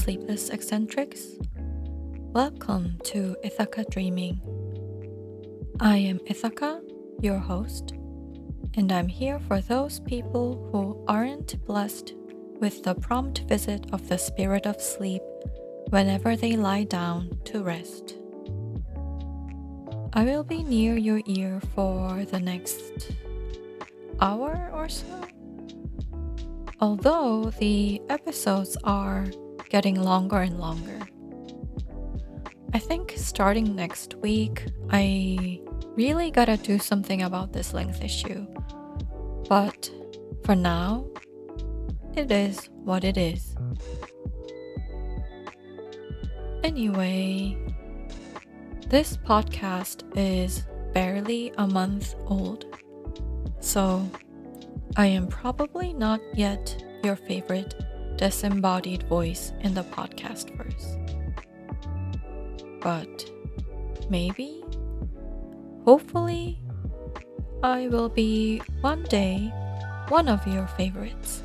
sleepless eccentrics. Welcome to Ithaca Dreaming. I am Ithaca, your host, and I'm here for those people who aren't blessed with the prompt visit of the spirit of sleep whenever they lie down to rest. I will be near your ear for the next hour or so. Although the episodes are getting longer and longer. I think starting next week, I really gotta do something about this length issue. But for now, it is what it is. Anyway, this podcast is barely a month old, so I am probably not yet your favorite disembodied voice in the podcast verse. But maybe, hopefully, I will be one day one of your favorites.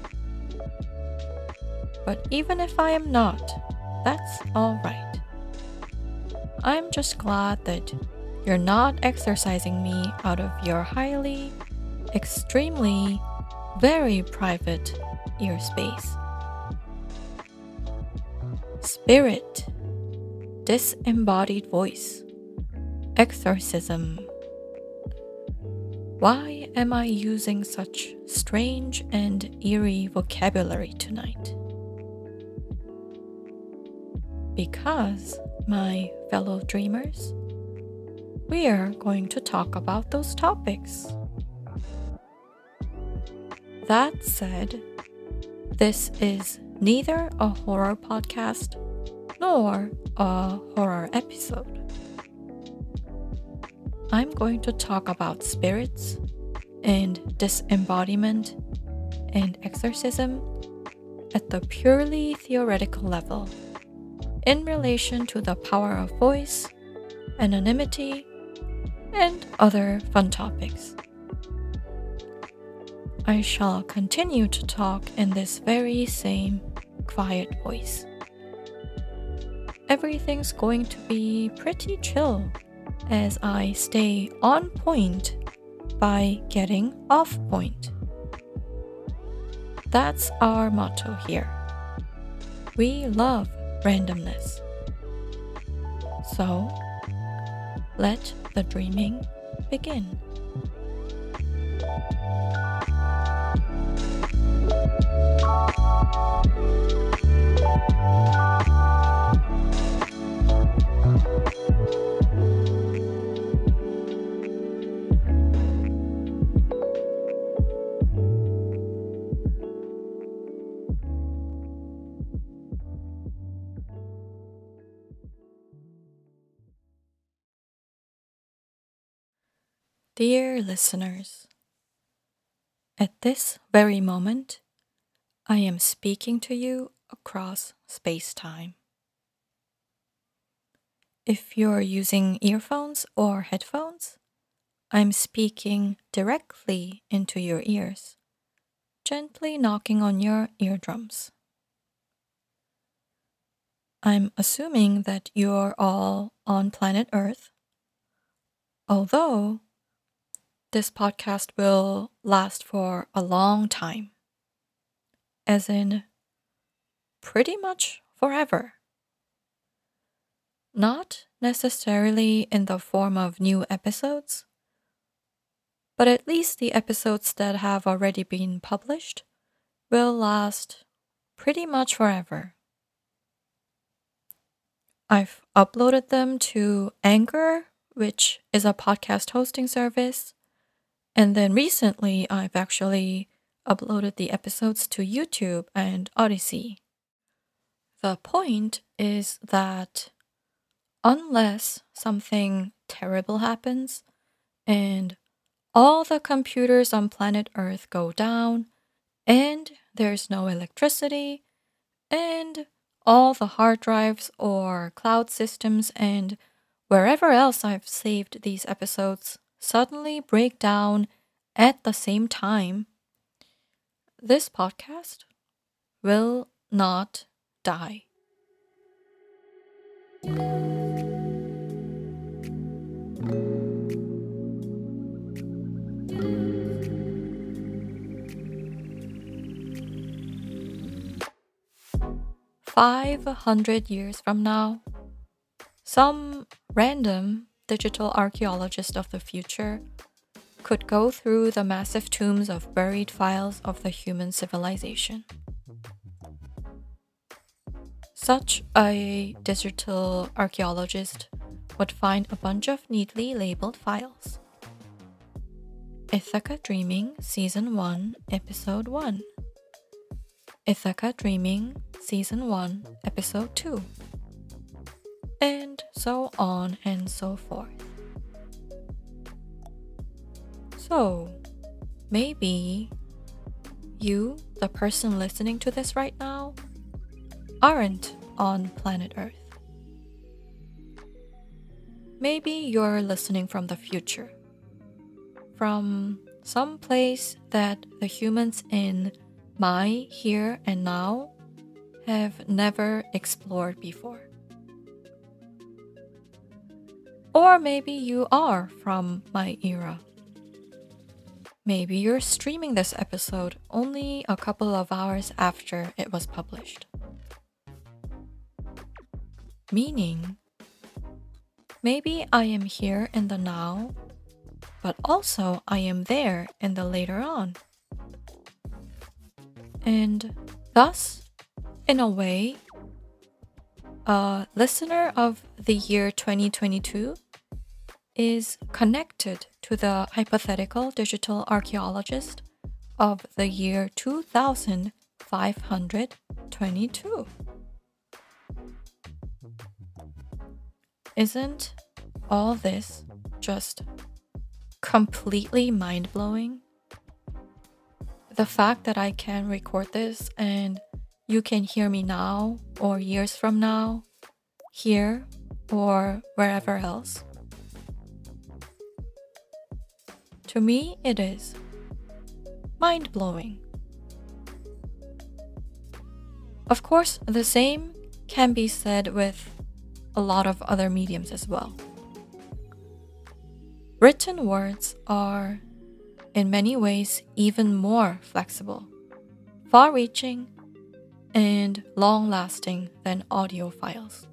But even if I am not, that's alright. I'm just glad that you're not exercising me out of your highly, extremely, very private ear space. Spirit, disembodied voice, exorcism. Why am I using such strange and eerie vocabulary tonight? Because, my fellow dreamers, we are going to talk about those topics. That said, this is neither a horror podcast nor a horror episode. I'm going to talk about spirits and disembodiment and exorcism at the purely theoretical level in relation to the power of voice, anonymity, and other fun topics. I shall continue to talk in this very same quiet voice. Everything's going to be pretty chill as I stay on point by getting off point. That's our motto here. We love randomness. So, let the dreaming begin. Dear listeners, at this very moment, I am speaking to you across space-time. If you're using earphones or headphones, I'm speaking directly into your ears, gently knocking on your eardrums. I'm assuming that you're all on planet Earth, although this podcast will last for a long time, as in pretty much forever. Not necessarily in the form of new episodes, but at least the episodes that have already been published will last pretty much forever. I've uploaded them to Anchor, which is a podcast hosting service, and then recently I've actually uploaded the episodes to YouTube and Odyssey. The point is that unless something terrible happens and all the computers on planet Earth go down and there's no electricity and all the hard drives or cloud systems and wherever else I've saved these episodes suddenly break down at the same time, this podcast will not die. $500 from now, some random digital archaeologist of the future could go through the massive tombs of buried files of the human civilization. Such a digital archaeologist would find a bunch of neatly labeled files. Ithaca Dreaming Season 1, Episode 1. Ithaca Dreaming Season 1, Episode 2. And so on and so forth. So, maybe you, the person listening to this right now, aren't on planet Earth. Maybe you're listening from the future, from some place that the humans in my here and now have never explored before. Or maybe you are from my era. Maybe you're streaming this episode only a couple of hours after it was published. Meaning, maybe I am here in the now, but also I am there in the later on. And thus, in a way, a listener of the year 2022 is connected to the hypothetical digital archaeologist of the year 2522. Isn't all this just completely mind-blowing? The fact that I can record this and you can hear me now or years from now, here or wherever else. To me, it is mind-blowing. Of course, the same can be said with a lot of other mediums as well. Written words are, in many ways, even more flexible, far-reaching, and long-lasting than audio files.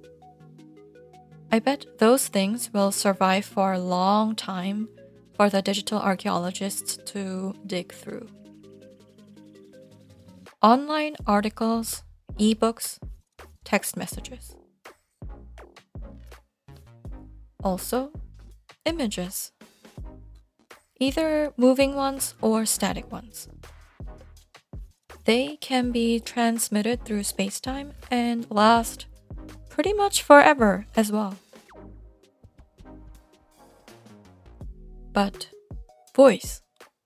I bet those things will survive for a long time for the digital archaeologists to dig through. Online articles, ebooks, text messages. Also, images. Either moving ones or static ones. They can be transmitted through space-time and last pretty much forever as well. But voice.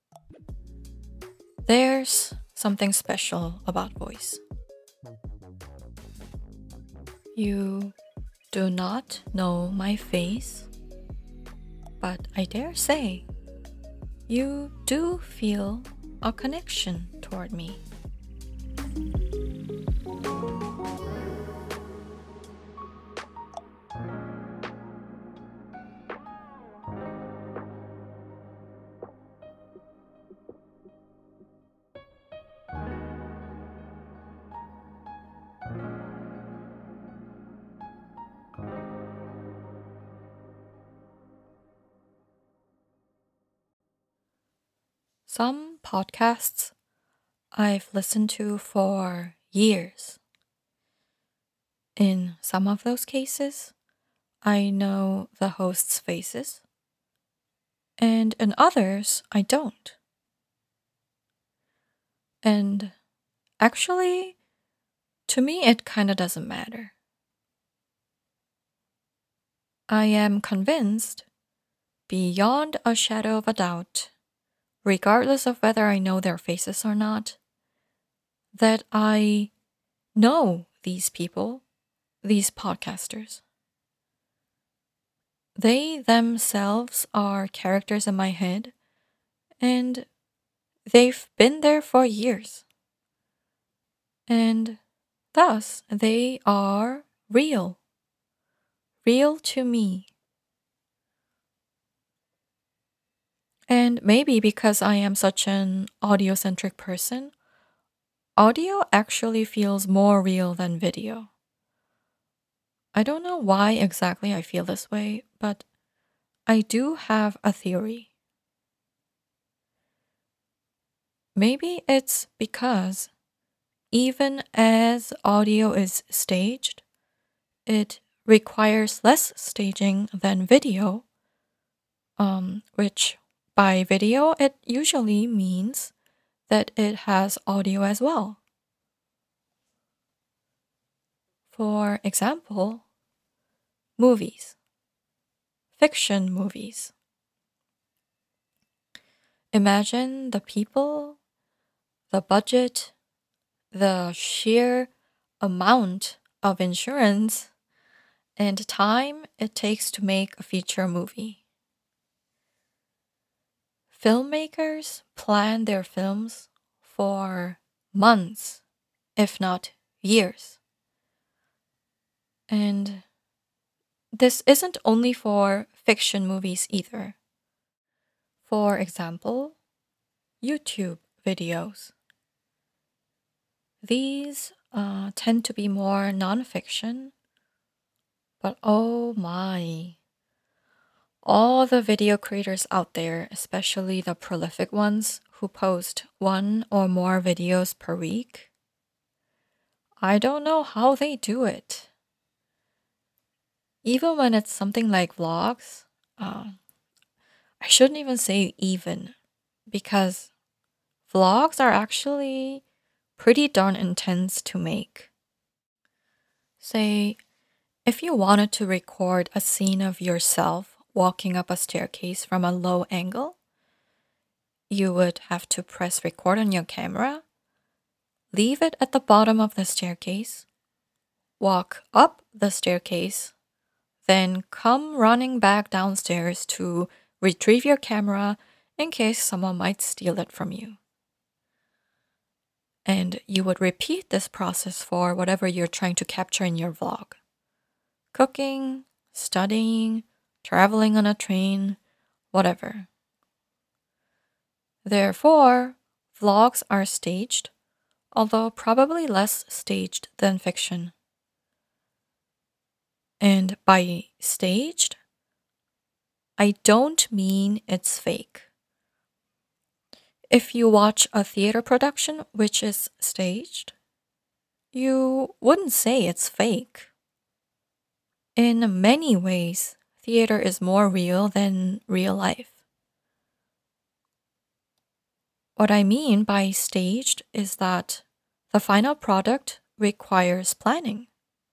There's something special about voice. You do not know my face, but I dare say you do feel a connection toward me. Some podcasts I've listened to for years. In some of those cases, I know the hosts' faces, and in others, I don't. And actually, to me, it kind of doesn't matter. I am convinced, beyond a shadow of a doubt, regardless of whether I know their faces or not, that I know these people, these podcasters. They themselves are characters in my head, and they've been there for years. And thus, they are real. real to me. And maybe because I am such an audio centric person, audio actually feels more real than video. I don't know why exactly I feel this way, but I do have a theory. Maybe it's because even as audio is staged, it requires less staging than video, which by video it usually means that it has audio as well. For example, movies, fiction movies. Imagine the people, the budget, the sheer amount of insurance and time it takes to make a feature movie. Filmmakers plan their films for months, if not years. And this isn't only for fiction movies either. For example, YouTube videos. These tend to be more nonfiction, but oh my, all the video creators out there, especially the prolific ones who post one or more videos per week, I don't know how they do it. Even when it's something like vlogs, I shouldn't even say even, because vlogs are actually pretty darn intense to make. Say, if you wanted to record a scene of yourself walking up a staircase from a low angle, you would have to press record on your camera, leave it at the bottom of the staircase, walk up the staircase, then come running back downstairs to retrieve your camera in case someone might steal it from you. And you would repeat this process for whatever you're trying to capture in your vlog. Cooking, studying, traveling on a train, whatever. Therefore, vlogs are staged, although probably less staged than fiction. And by staged, I don't mean it's fake. If you watch a theater production which is staged, you wouldn't say it's fake. In many ways, theater is more real than real life. What I mean by staged is that the final product requires planning.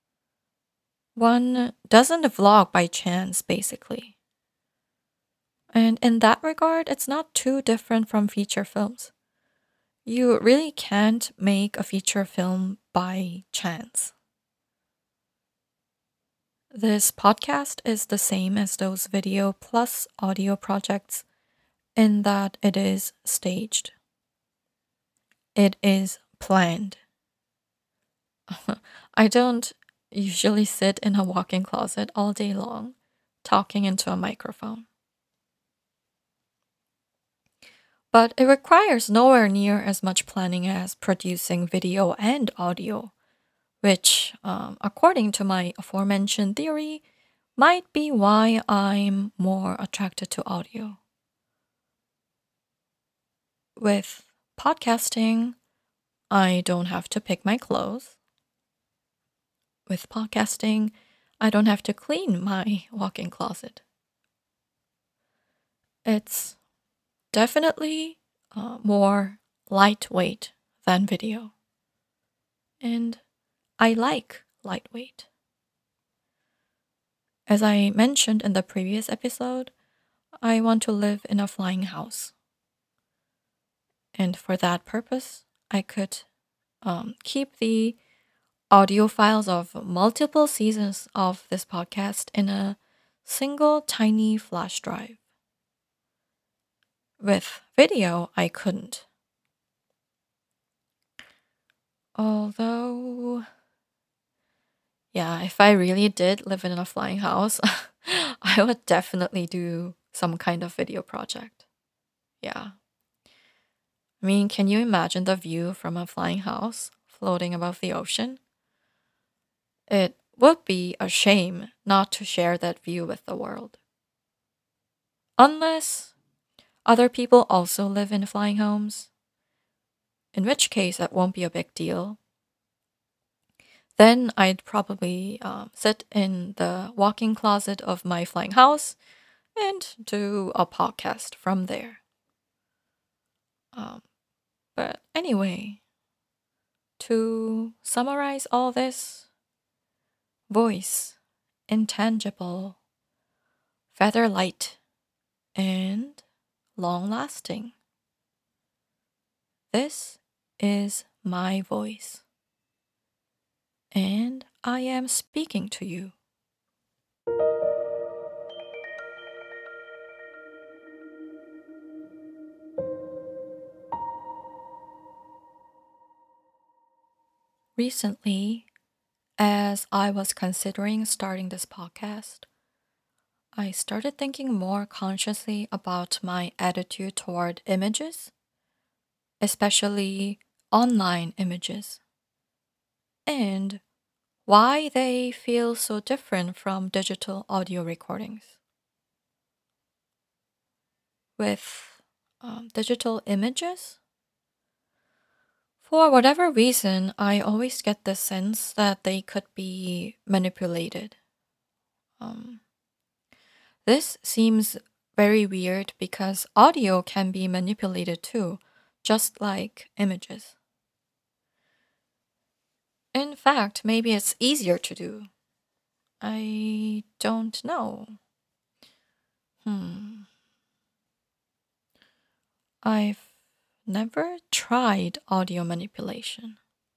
One doesn't vlog by chance, basically. And in that regard, it's not too different from feature films. You really can't make a feature film by chance. This podcast is the same as those video plus audio projects in that it is staged. It is planned. I don't usually sit in a walk-in closet all day long talking into a microphone. But it requires nowhere near as much planning as producing video and audio, which, according to my aforementioned theory, might be why I'm more attracted to audio. With podcasting, I don't have to pick my clothes. With podcasting, I don't have to clean my walk-in closet. It's definitely more lightweight than video. And I like lightweight. As I mentioned in the previous episode, I want to live in a flying house. And for that purpose, I could keep the audio files of multiple seasons of this podcast in a single tiny flash drive. With video, I couldn't. Although, Yeah, if I really did live in a flying house, I would definitely do some kind of video project. Yeah. I mean, can you imagine the view from a flying house floating above the ocean? It would be a shame not to share that view with the world. Unless other people also live in flying homes, in which case that won't be a big deal. Then I'd probably sit in the walk-in closet of my flying house and do a podcast from there. Um, but anyway, to summarize all this, voice, intangible, feather light, and long lasting. This is my voice, and I am speaking to you. Recently, as I was considering starting this podcast, I started thinking more consciously about my attitude toward images, especially online images, and why they feel so different from digital audio recordings. With digital images, for whatever reason, I always get the sense that they could be manipulated. Um, this seems very weird because audio can be manipulated too, just like images. In fact, maybe it's easier to do. I don't know. Hmm. I've never tried audio manipulation.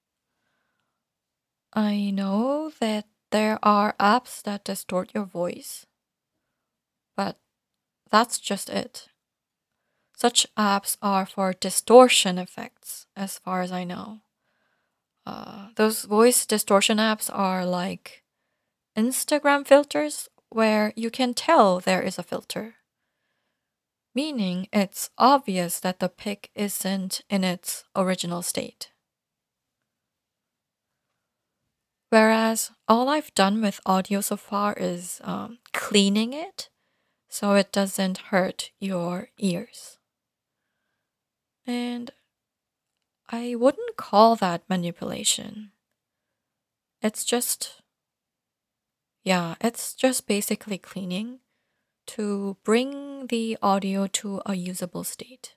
I know that there are apps that distort your voice, but that's just it. Such apps are for distortion effects, as far as I know. Those voice distortion apps are like Instagram filters where you can tell there is a filter, meaning it's obvious that the pic isn't in its original state. Whereas all I've done with audio so far is cleaning it so it doesn't hurt your ears. And I wouldn't call that manipulation. It's just, yeah, it's just basically cleaning to bring the audio to a usable state.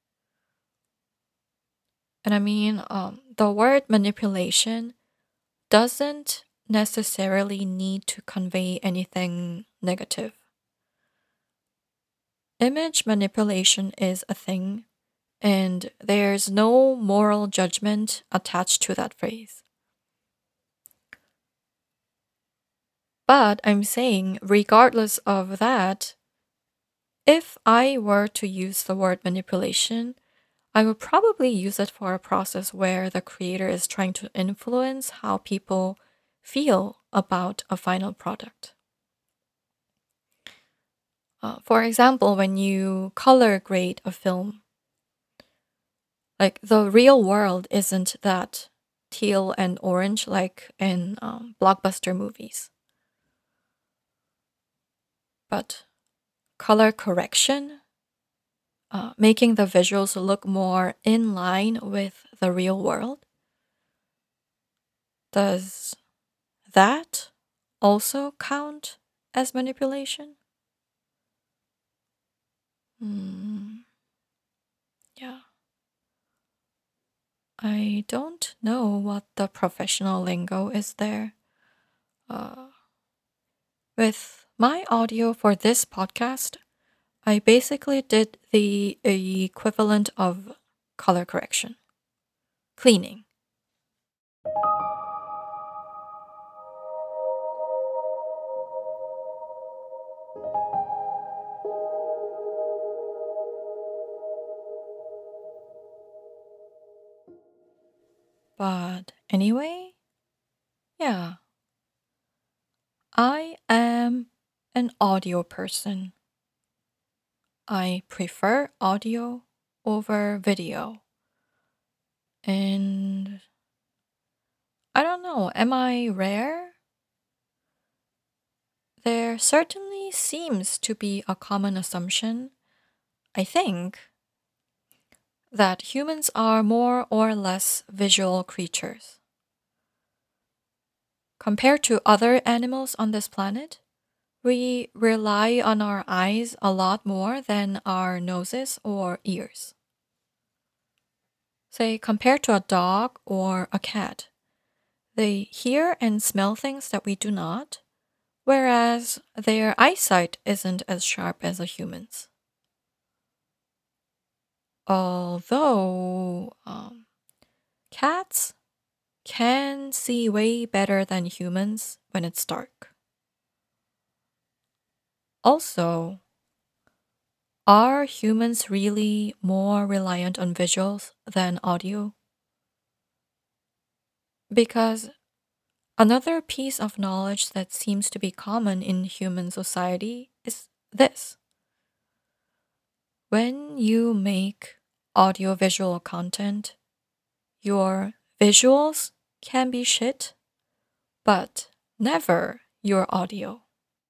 And I mean, the word manipulation doesn't necessarily need to convey anything negative. Image manipulation is a thing, and there's no moral judgment attached to that phrase. But I'm saying, regardless of that, if I were to use the word manipulation, I would probably use it for a process where the creator is trying to influence how people feel about a final product. For example, when you color grade a film, like the real world isn't that teal and orange like in blockbuster movies. But color correction, making the visuals look more in line with the real world, does that also count as manipulation? Hmm, yeah. I don't know what the professional lingo is there. Uh, with my audio for this podcast, I basically did the equivalent of color correction, cleaning. But anyway, yeah, I am an audio person. I prefer audio over video. And I don't know, am I rare? There certainly seems to be a common assumption, I think, that humans are more or less visual creatures. Compared to other animals on this planet, we rely on our eyes a lot more than our noses or ears. Say, compared to a dog or a cat, they hear and smell things that we do not, whereas their eyesight isn't as sharp as a human's. Although cats can see way better than humans when it's dark. Also, are humans really more reliant on visuals than audio? Because another piece of knowledge that seems to be common in human society is this. When you make audiovisual content, your visuals can be shit, but never your audio.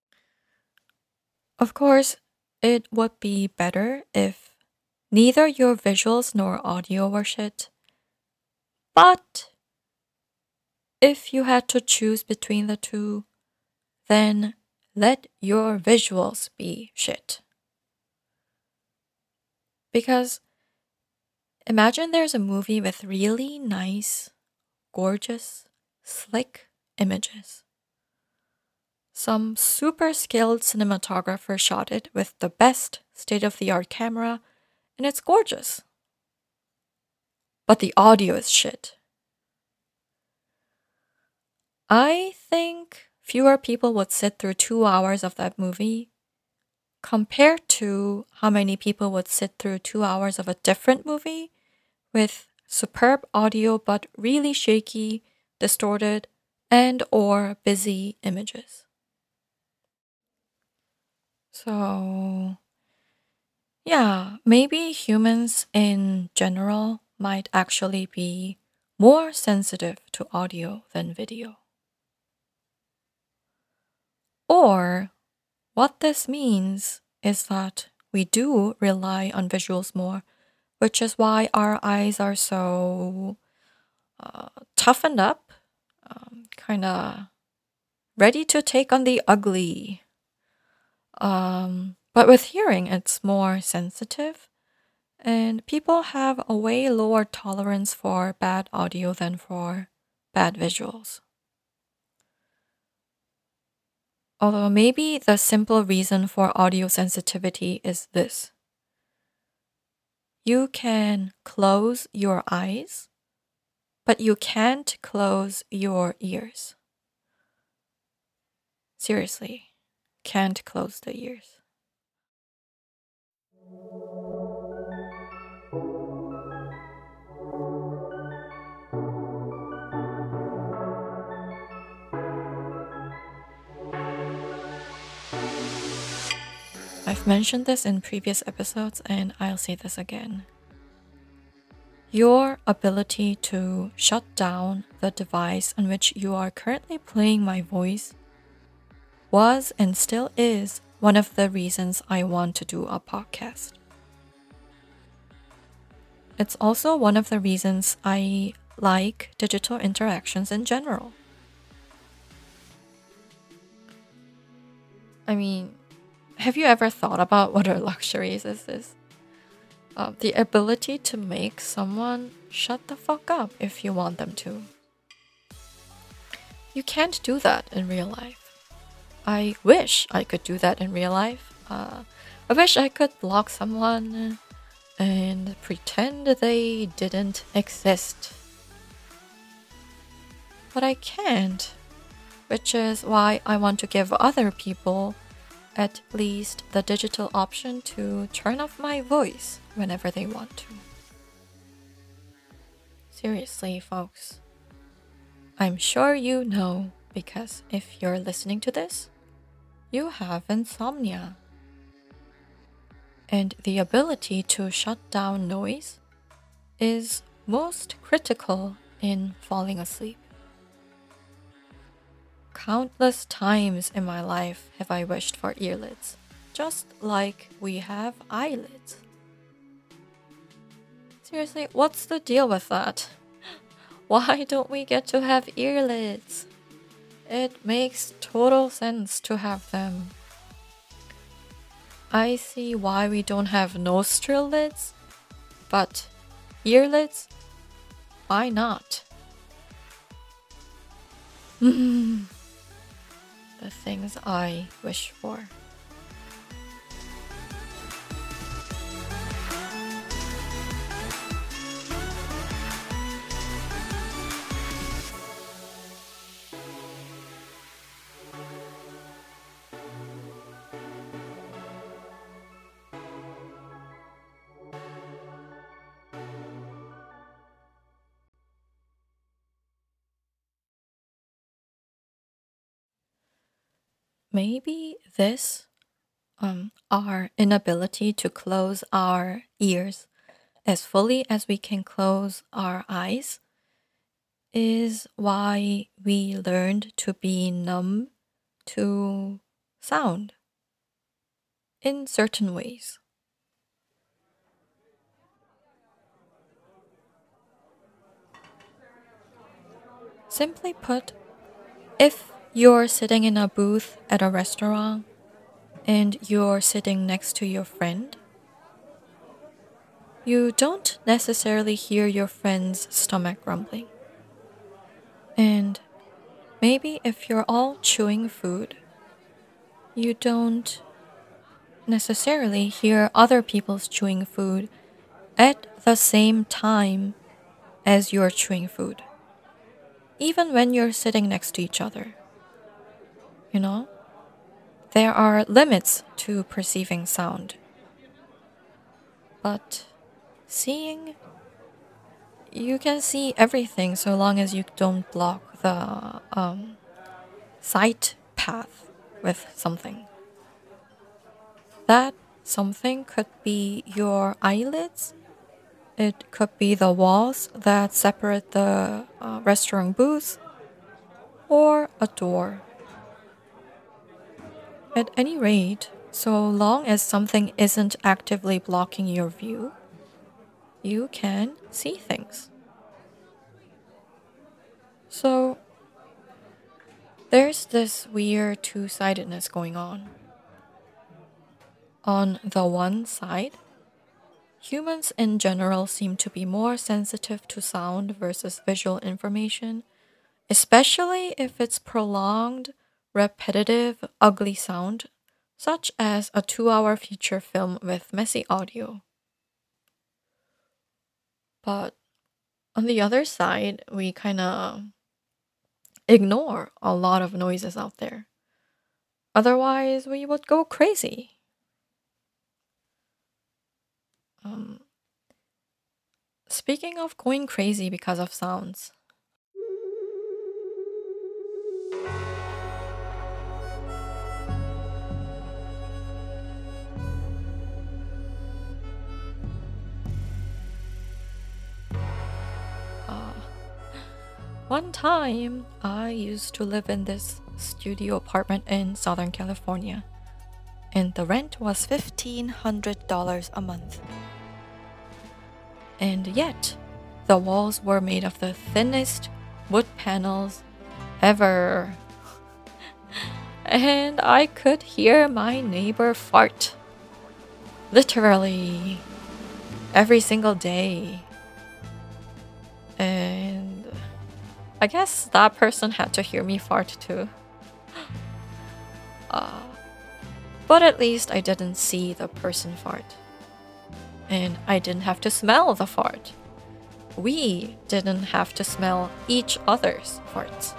Of course, it would be better if neither your visuals nor audio were shit, but if you had to choose between the two, then let your visuals be shit. Because imagine there's a movie with really nice, gorgeous, slick images. Some super skilled cinematographer shot it with the best state of the art camera, and it's gorgeous. But the audio is shit. I think fewer people would sit through 2 hours of that movie compared to how many people would sit through 2 hours of a different movie with superb audio but really shaky, distorted, and or busy images. So, yeah, maybe humans in general might actually be more sensitive to audio than video. Or what this means is that we do rely on visuals more, which is why our eyes are so toughened up, kind of ready to take on the ugly. But with hearing, it's more sensitive, and people have a way lower tolerance for bad audio than for bad visuals. Although maybe the simple reason for audio sensitivity is this. You can close your eyes, but you can't close your ears. Seriously, can't close the ears. I've mentioned this in previous episodes and I'll say this again. Your ability to shut down the device on which you are currently playing my voice was and still is one of the reasons I want to do a podcast. It's also one of the reasons I like digital interactions in general. I mean, have you ever thought about what a luxury is this? The ability to make someone shut the fuck up if you want them to. You can't do that in real life. I wish I could do that in real life. I wish I could block someone and pretend they didn't exist. But I can't, which is why I want to give other people at least the digital option to turn off my voice whenever they want to. Seriously, folks. I'm sure you know, because if you're listening to this, you have insomnia. And the ability to shut down noise is most critical in falling asleep. Countless times in my life have I wished for earlids, just like we have eyelids. Seriously, what's the deal with that? Why don't we get to have earlids? It makes total sense to have them. I see why we don't have nostril lids, but earlids? Why not? The things I wish for. Maybe this, our inability to close our ears as fully as we can close our eyes, is why we learned to be numb to sound in certain ways. Simply put, if you're sitting in a booth at a restaurant and you're sitting next to your friend, you don't necessarily hear your friend's stomach grumbling. And maybe if you're all chewing food, you don't necessarily hear other people's chewing food at the same time as you're chewing food, even when you're sitting next to each other. You know, there are limits to perceiving sound. But seeing, you can see everything so long as you don't block the sight path with something. That something could be your eyelids. It could be the walls that separate the restaurant booth, or a door. At any rate, so long as something isn't actively blocking your view, you can see things. So, there's this weird two-sidedness going on. On the one side, humans in general seem to be more sensitive to sound versus visual information, especially if it's prolonged, repetitive, ugly sound, such as a 2-hour feature film with messy audio. But on the other side, we kind of ignore a lot of noises out there. Otherwise, we would go crazy. Um, Speaking of going crazy because of sounds, uh, one time I used to live in this studio apartment in Southern California, and the rent was $1,500 a month. And yet, the walls were made of the thinnest wood panels ever. And I could hear my neighbor fart. Literally, every single day. And I guess that person had to hear me fart too. But at least I didn't see the person fart. And I didn't have to smell the fart. We didn't have to smell each other's farts.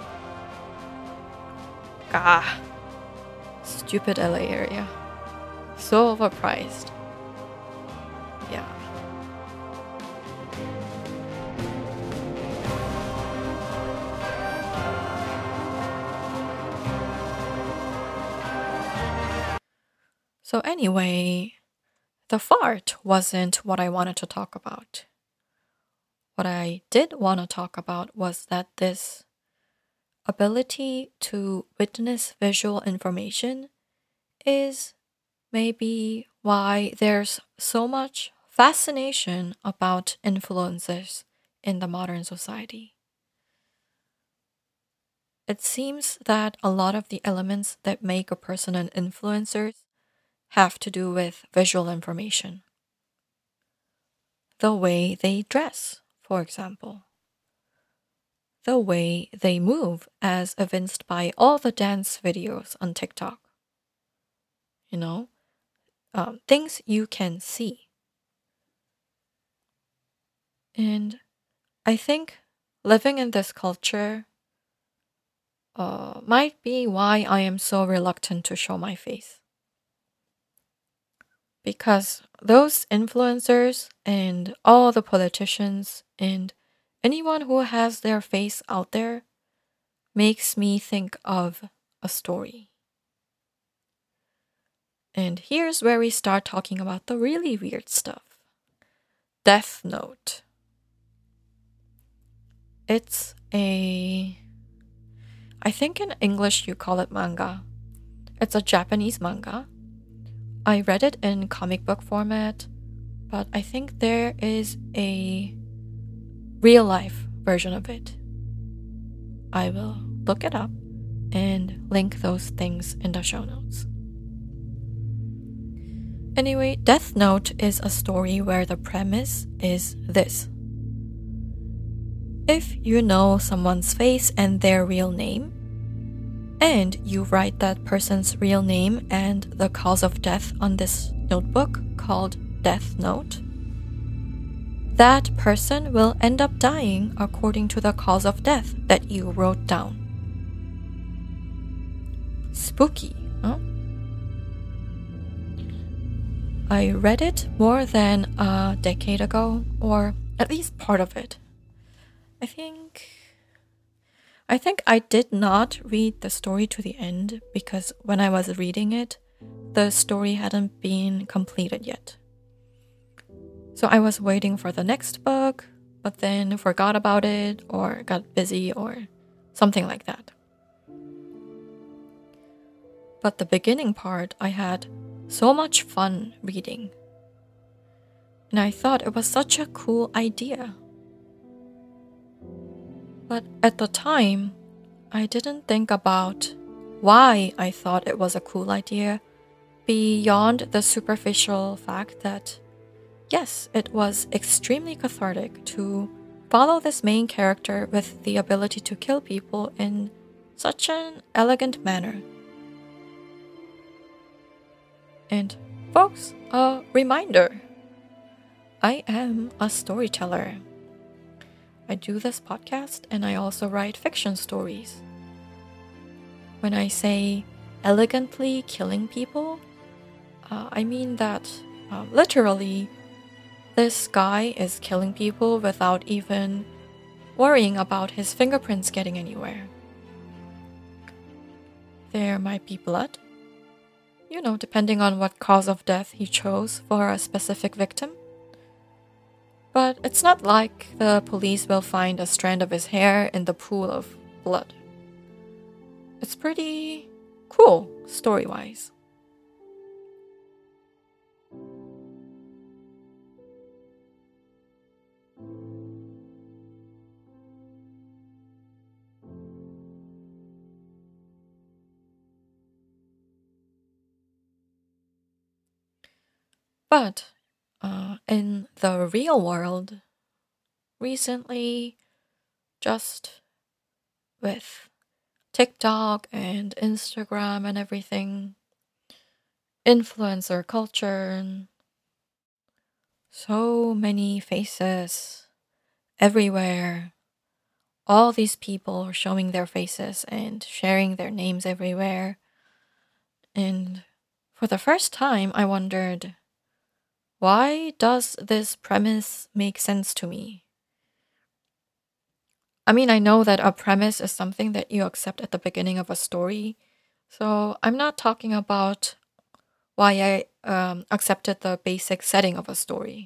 Ah, stupid LA area. So overpriced. Yeah. So, anyway, the fart wasn't what I wanted to talk about. What I did want to talk about was that this ability to witness visual information is maybe why there's so much fascination about influencers in the modern society. It seems that a lot of the elements that make a person an influencer have to do with visual information. The way they dress, for example. The way they move, as evinced by all the dance videos on TikTok. You know, things you can see. And I think living in this culture might be why I am so reluctant to show my face. Because those influencers and all the politicians and anyone who has their face out there makes me think of a story. And here's where we start talking about the really weird stuff. Death Note. It's I think in English you call it manga. It's a Japanese manga. I read it in comic book format, but I think there is a real life version of it. I will look it up and link those things in the show notes. Anyway, Death Note is a story where the premise is this. If you know someone's face and their real name, and you write that person's real name and the cause of death on this notebook called Death Note, that person will end up dying according to the cause of death that you wrote down. Spooky, huh? I read it more than a decade ago, or at least part of it. I think I did not read the story to the end because when I was reading it, the story hadn't been completed yet. So I was waiting for the next book, but then forgot about it or got busy or something like that. But the beginning part, I had so much fun reading. And I thought it was such a cool idea. But at the time, I didn't think about why I thought it was a cool idea beyond the superficial fact that, yes, it was extremely cathartic to follow this main character with the ability to kill people in such an elegant manner. And folks, a reminder, I am a storyteller. I do this podcast and I also write fiction stories. When I say elegantly killing people, I mean that literally this guy is killing people without even worrying about his fingerprints getting anywhere. There might be blood, depending on what cause of death he chose for a specific victim. But it's not like the police will find a strand of his hair in the pool of blood. It's pretty cool, story-wise. But in the real world, recently, just with TikTok and Instagram and everything, influencer culture, and so many faces everywhere. All these people showing their faces and sharing their names everywhere. And for the first time, I wondered, why does this premise make sense to me? I mean, I know that a premise is something that you accept at the beginning of a story. So I'm not talking about why I accepted the basic setting of a story.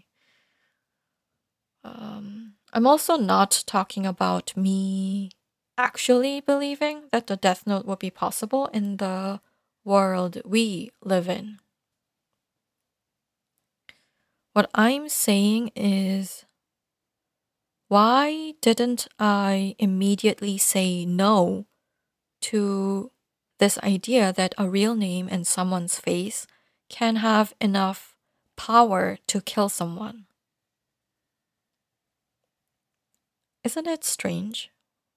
I'm also not talking about me actually believing that the Death Note would be possible in the world we live in. What I'm saying is, why didn't I immediately say no to this idea that a real name and someone's face can have enough power to kill someone? Isn't it strange?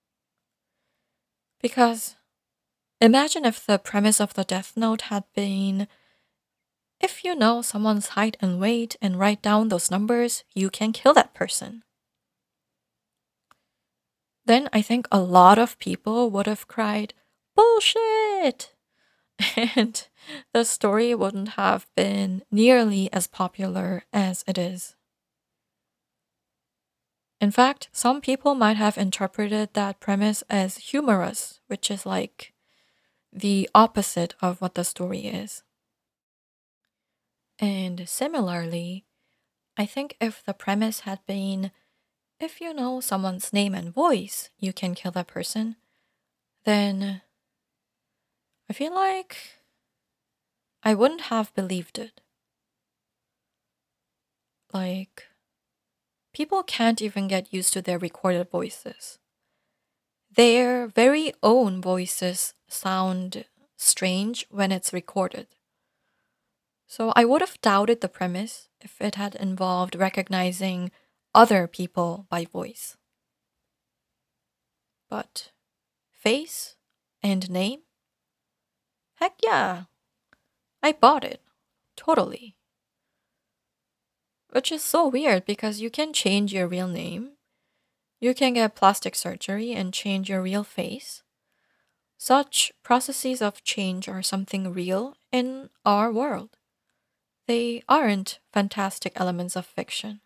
Because imagine if the premise of the Death Note had been, if you know someone's height and weight and write down those numbers, you can kill that person. Then I think a lot of people would have cried, bullshit! And the story wouldn't have been nearly as popular as it is. In fact, some people might have interpreted that premise as humorous, which is like the opposite of what the story is. And similarly, I think if the premise had been, if you know someone's name and voice, you can kill that person, then I feel like I wouldn't have believed it. Like, people can't even get used to their recorded voices. Their very own voices sound strange when it's recorded. So I would have doubted the premise if it had involved recognizing other people by voice. But face and name? Heck yeah, I bought it. Totally. Which is so weird because you can change your real name. You can get plastic surgery and change your real face. Such processes of change are something real in our world. They aren't fantastic elements of fiction.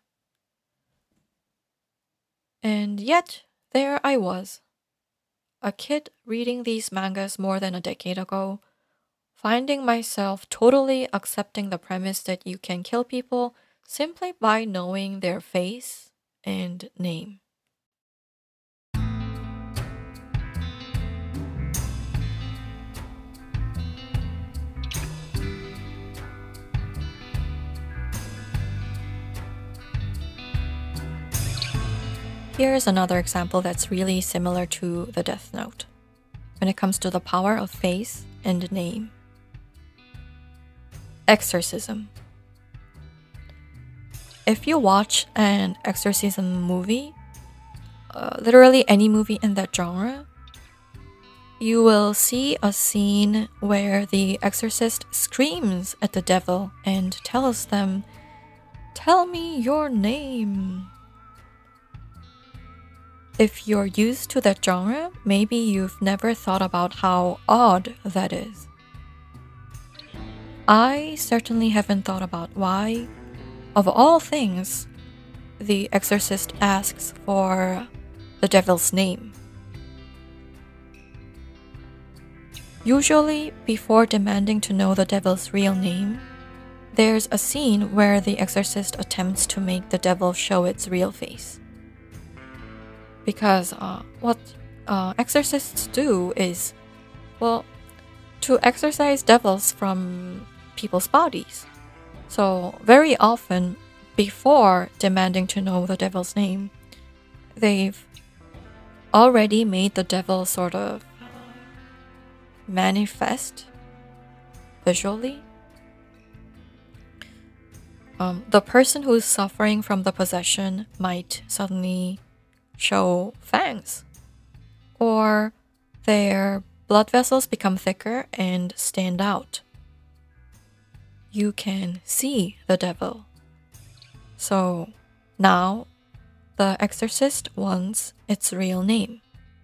And yet, there I was, a kid reading these mangas more than a decade ago, finding myself totally accepting the premise that you can kill people simply by knowing their face and name. Here's another example that's really similar to the Death Note when it comes to the power of face and name. Exorcism. If you watch an exorcism movie, literally any movie in that genre, you will see a scene where the exorcist screams at the devil and tells them, "Tell me your name." If you're used to that genre, maybe you've never thought about how odd that is. I certainly haven't thought about why, of all things, the exorcist asks for the devil's name. Usually, before demanding to know the devil's real name, there's a scene where the exorcist attempts to make the devil show its real face. Because what exorcists do is, well, to exorcise devils from people's bodies. So very often, before demanding to know the devil's name, they've already made the devil sort of manifest visually. The person who's suffering from the possession might suddenly show fangs, or their blood vessels become thicker and stand out. You can see the devil. So now the exorcist wants its real name.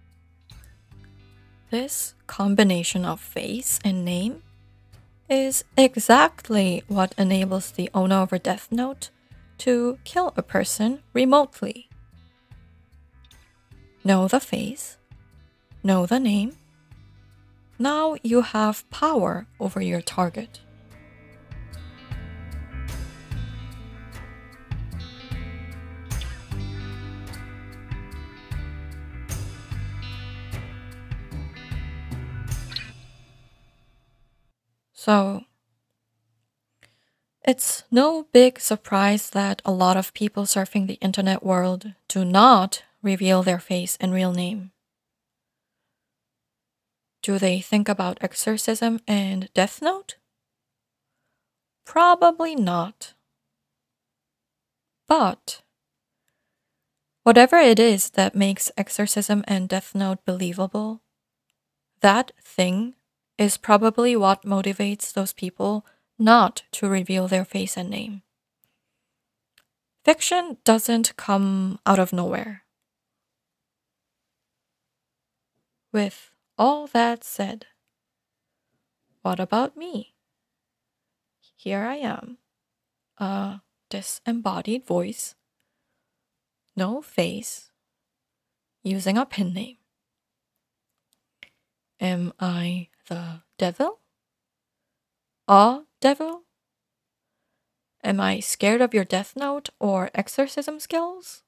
This combination of face and name is exactly what enables the owner of a Death Note to kill a person remotely. Know the face, know the name. Now you have power over your target. So, it's no big surprise that a lot of people surfing the internet world do not reveal their face and real name. Do they think about exorcism and Death Note? Probably not. But whatever it is that makes exorcism and Death Note believable, that thing is probably what motivates those people not to reveal their face and name. Fiction doesn't come out of nowhere. With all that said, what about me? Here I am, a disembodied voice, no face, using a pen name. Am I the devil? A devil? Am I scared of your Death Note or exorcism skills?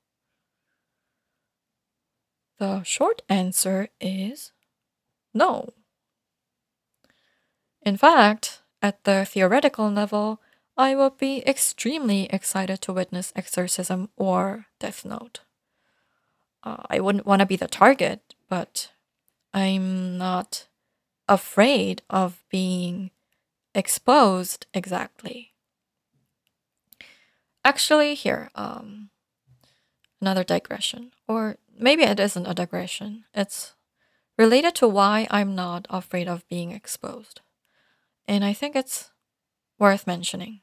The short answer is no. In fact, at the theoretical level, I would be extremely excited to witness exorcism or Death Note. I wouldn't want to be the target, but I'm not afraid of being exposed exactly. Actually, here, another digression. Or maybe it isn't a digression. It's related to why I'm not afraid of being exposed. And I think it's worth mentioning.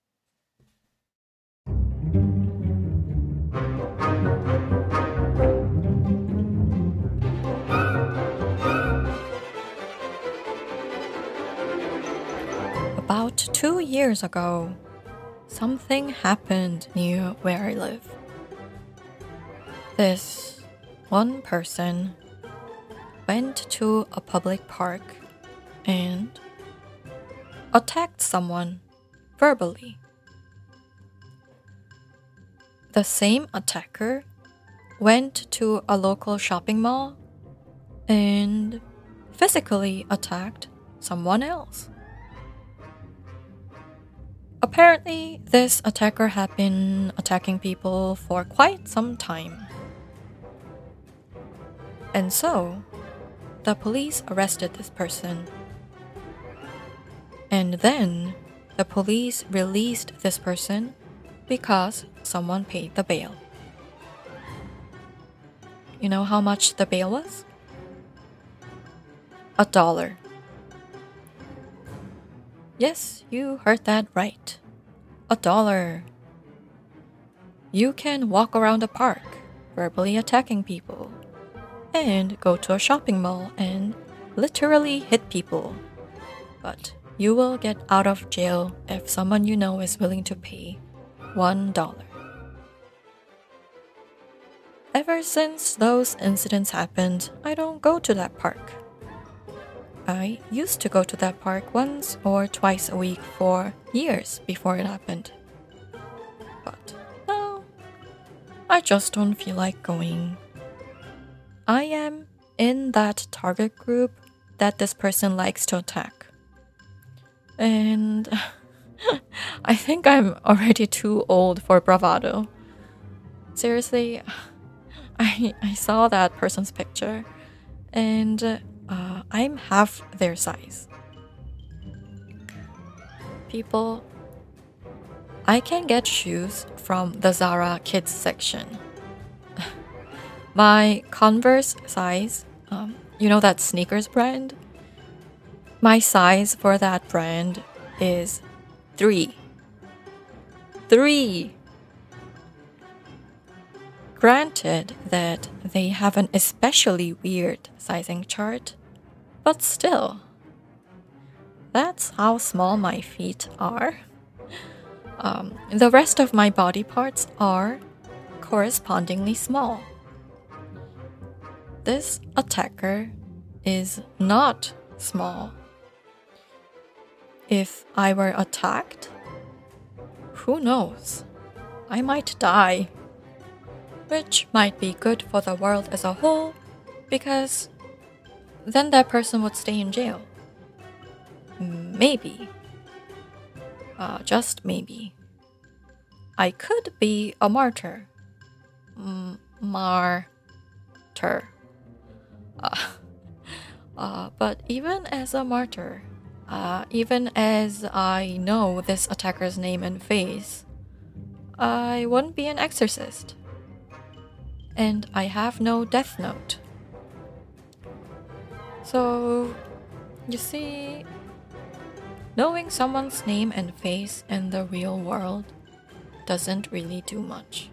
About 2 years ago, something happened near where I live. This one person went to a public park and attacked someone verbally. The same attacker went to a local shopping mall and physically attacked someone else. Apparently, this attacker had been attacking people for quite some time. And so, the police arrested this person. And then, the police released this person because someone paid the bail. You know how much the bail was? $1. Yes, you heard that right. $1. You can walk around the park, verbally attacking people, and go to a shopping mall and literally hit people. But you will get out of jail if someone you know is willing to pay $1. Ever since those incidents happened, I don't go to that park. I used to go to that park once or twice a week for years before it happened. But now, I just don't feel like going. I am in that target group that this person likes to attack. And I think I'm already too old for bravado. Seriously, I saw that person's picture and I'm half their size. People, I can get shoes from the Zara kids section. My Converse size, you know that sneakers brand? My size for that brand is 3. 3! Granted that they have an especially weird sizing chart, but still, that's how small my feet are. The rest of my body parts are correspondingly small. This attacker is not small. If I were attacked, who knows? I might die. Which might be good for the world as a whole, because then that person would stay in jail. Maybe. just maybe, I could be a martyr. Martyr. Uh, but even as a martyr, even as I know this attacker's name and face, I wouldn't be an exorcist. And I have no death note. So, you see, knowing someone's name and face in the real world doesn't really do much.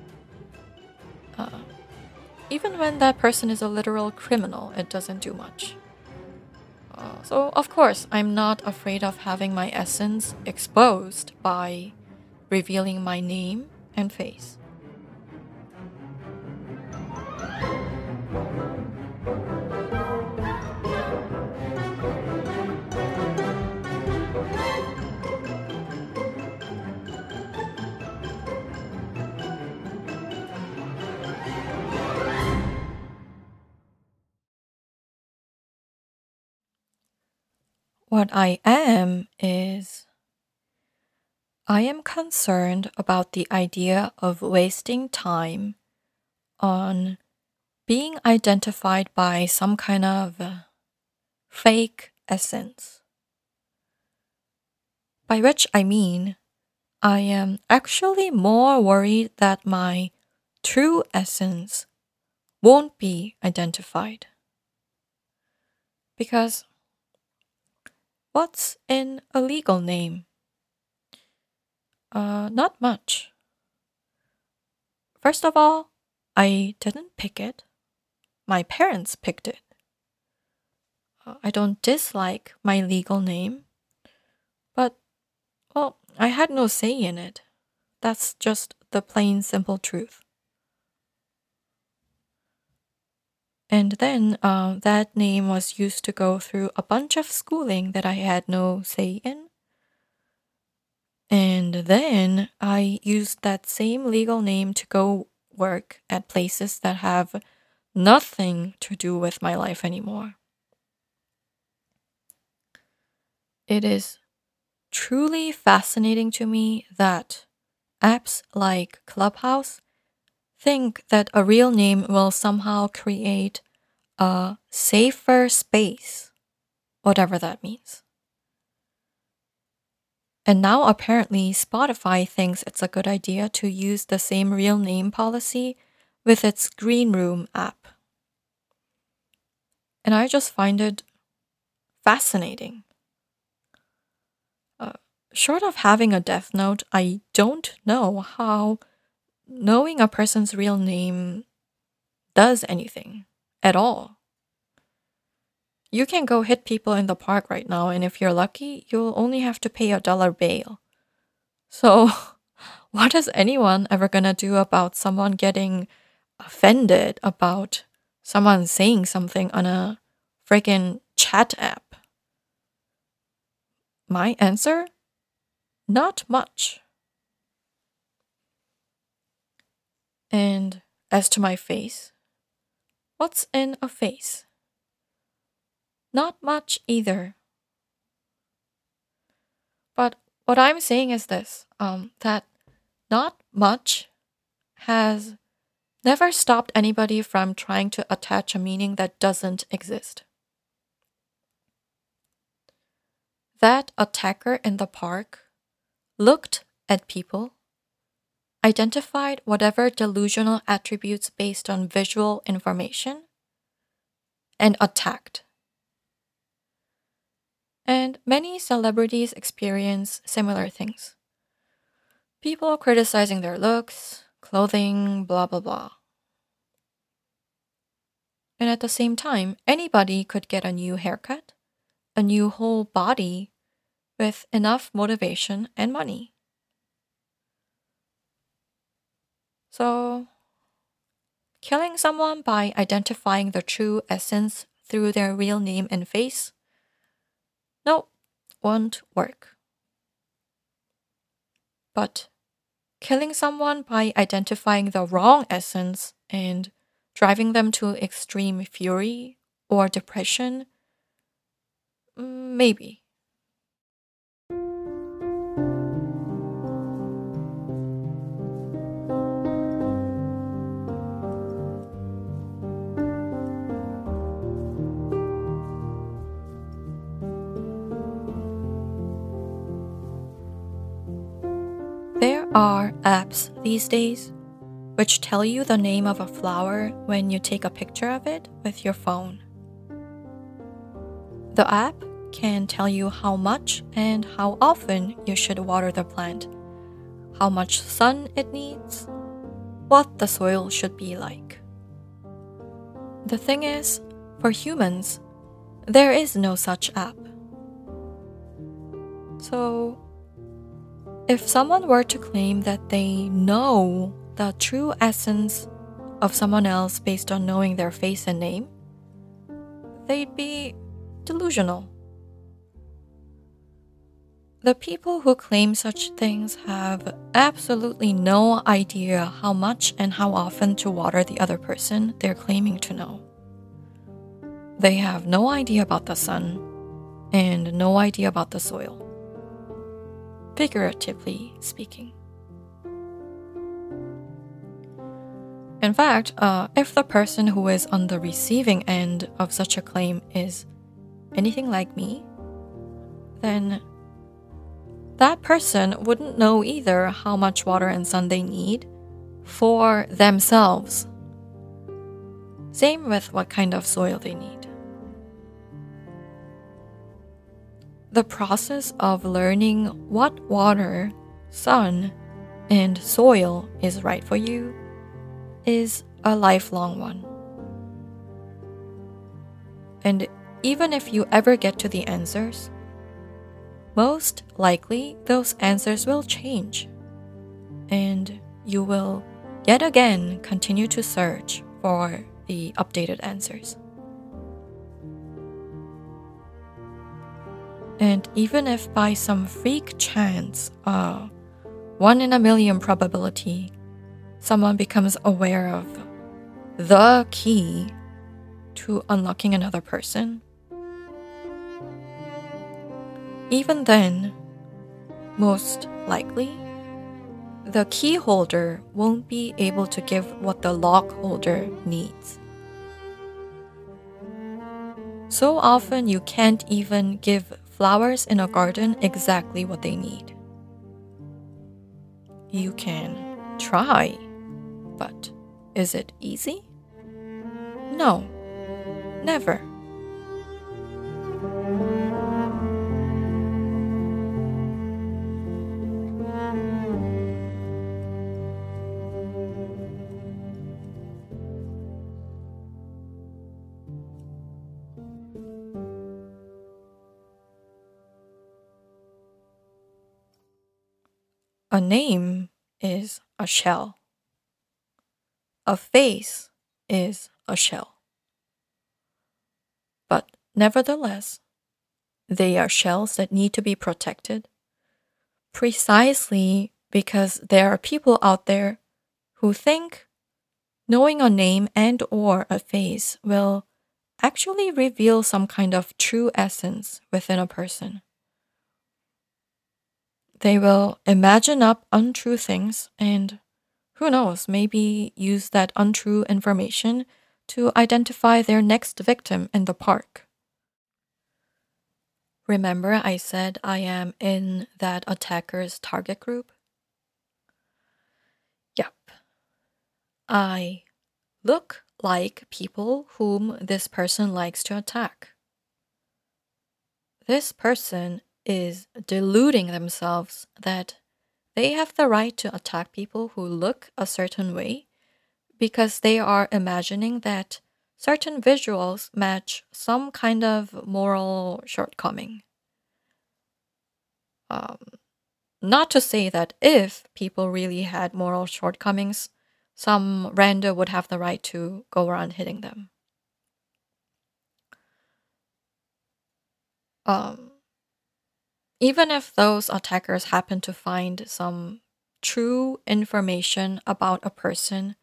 Even when that person is a literal criminal, it doesn't do much. So, of course, I'm not afraid of having my essence exposed by revealing my name and face. What I am is, I am concerned about the idea of wasting time on being identified by some kind of fake essence. By which I mean, I am actually more worried that my true essence won't be identified. Because what's in a legal name? Not much. First of all, I didn't pick it. My parents picked it. I don't dislike my legal name, but, well, I had no say in it. That's just the plain simple truth. And then that name was used to go through a bunch of schooling that I had no say in. And then I used that same legal name to go work at places that have nothing to do with my life anymore. It is truly fascinating to me that apps like Clubhouse think that a real name will somehow create a safer space, whatever that means. And now apparently Spotify thinks it's a good idea to use the same real name policy with its Green Room app. And I just find it fascinating. Short of having a death note, I don't know how knowing a person's real name does anything at all. You can go hit people in the park right now, and if you're lucky, you'll only have to pay $1 bail. So, what is anyone ever gonna do about someone getting offended about someone saying something on a freaking chat app? My answer? Not much. And as to my face, what's in a face? Not much either. But what I'm saying is this, that not much has never stopped anybody from trying to attach a meaning that doesn't exist. That attacker in the park looked at people, identified whatever delusional attributes based on visual information, and attacked. And many celebrities experience similar things. People criticizing their looks, clothing, blah blah blah. And at the same time, anybody could get a new haircut, a new whole body, with enough motivation and money. So, killing someone by identifying their true essence through their real name and face? No, won't work. But killing someone by identifying the wrong essence and driving them to extreme fury or depression? Maybe. are apps these days which tell you the name of a flower when you take a picture of it with your phone. The app can tell you how much and how often you should water the plant, how much sun it needs, what the soil should be like. The thing is, for humans, there is no such app. So, if someone were to claim that they know the true essence of someone else based on knowing their face and name, they'd be delusional. The people who claim such things have absolutely no idea how much and how often to water the other person they're claiming to know. They have no idea about the sun and no idea about the soil, figuratively speaking. In fact, if the person who is on the receiving end of such a claim is anything like me, then that person wouldn't know either how much water and sun they need for themselves. Same with what kind of soil they need. The process of learning what water, sun, and soil is right for you is a lifelong one. And even if you ever get to the answers, most likely those answers will change, and you will yet again continue to search for the updated answers. And even if by some freak chance, 1 in a million probability, someone becomes aware of the key to unlocking another person, even then, most likely, the key holder won't be able to give what the lock holder needs. So often you can't even give flowers in a garden exactly what they need. You can try, but is it easy? No, never. A name is a shell. A face is a shell. But nevertheless, they are shells that need to be protected precisely because there are people out there who think knowing a name and or a face will actually reveal some kind of true essence within a person. They will imagine up untrue things and, who knows, maybe use that untrue information to identify their next victim in the park. Remember I said I am in that attacker's target group? Yep. I look like people whom this person likes to attack. This person is deluding themselves that they have the right to attack people who look a certain way because they are imagining that certain visuals match some kind of moral shortcoming. Not to say that if people really had moral shortcomings, some rando would have the right to go around hitting them. Even if those attackers happen to find some true information about a person,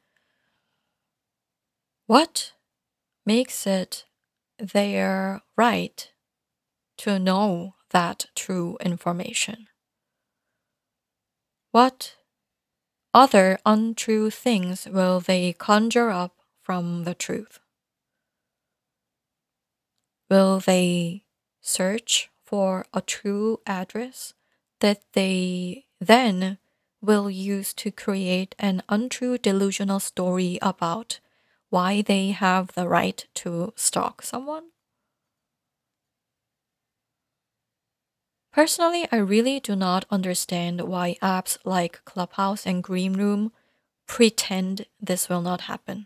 what makes it their right to know that true information? What other untrue things will they conjure up from the truth? Will they search for a true address that they then will use to create an untrue delusional story about why they have the right to stalk someone? Personally, I really do not understand why apps like Clubhouse and Green Room pretend this will not happen.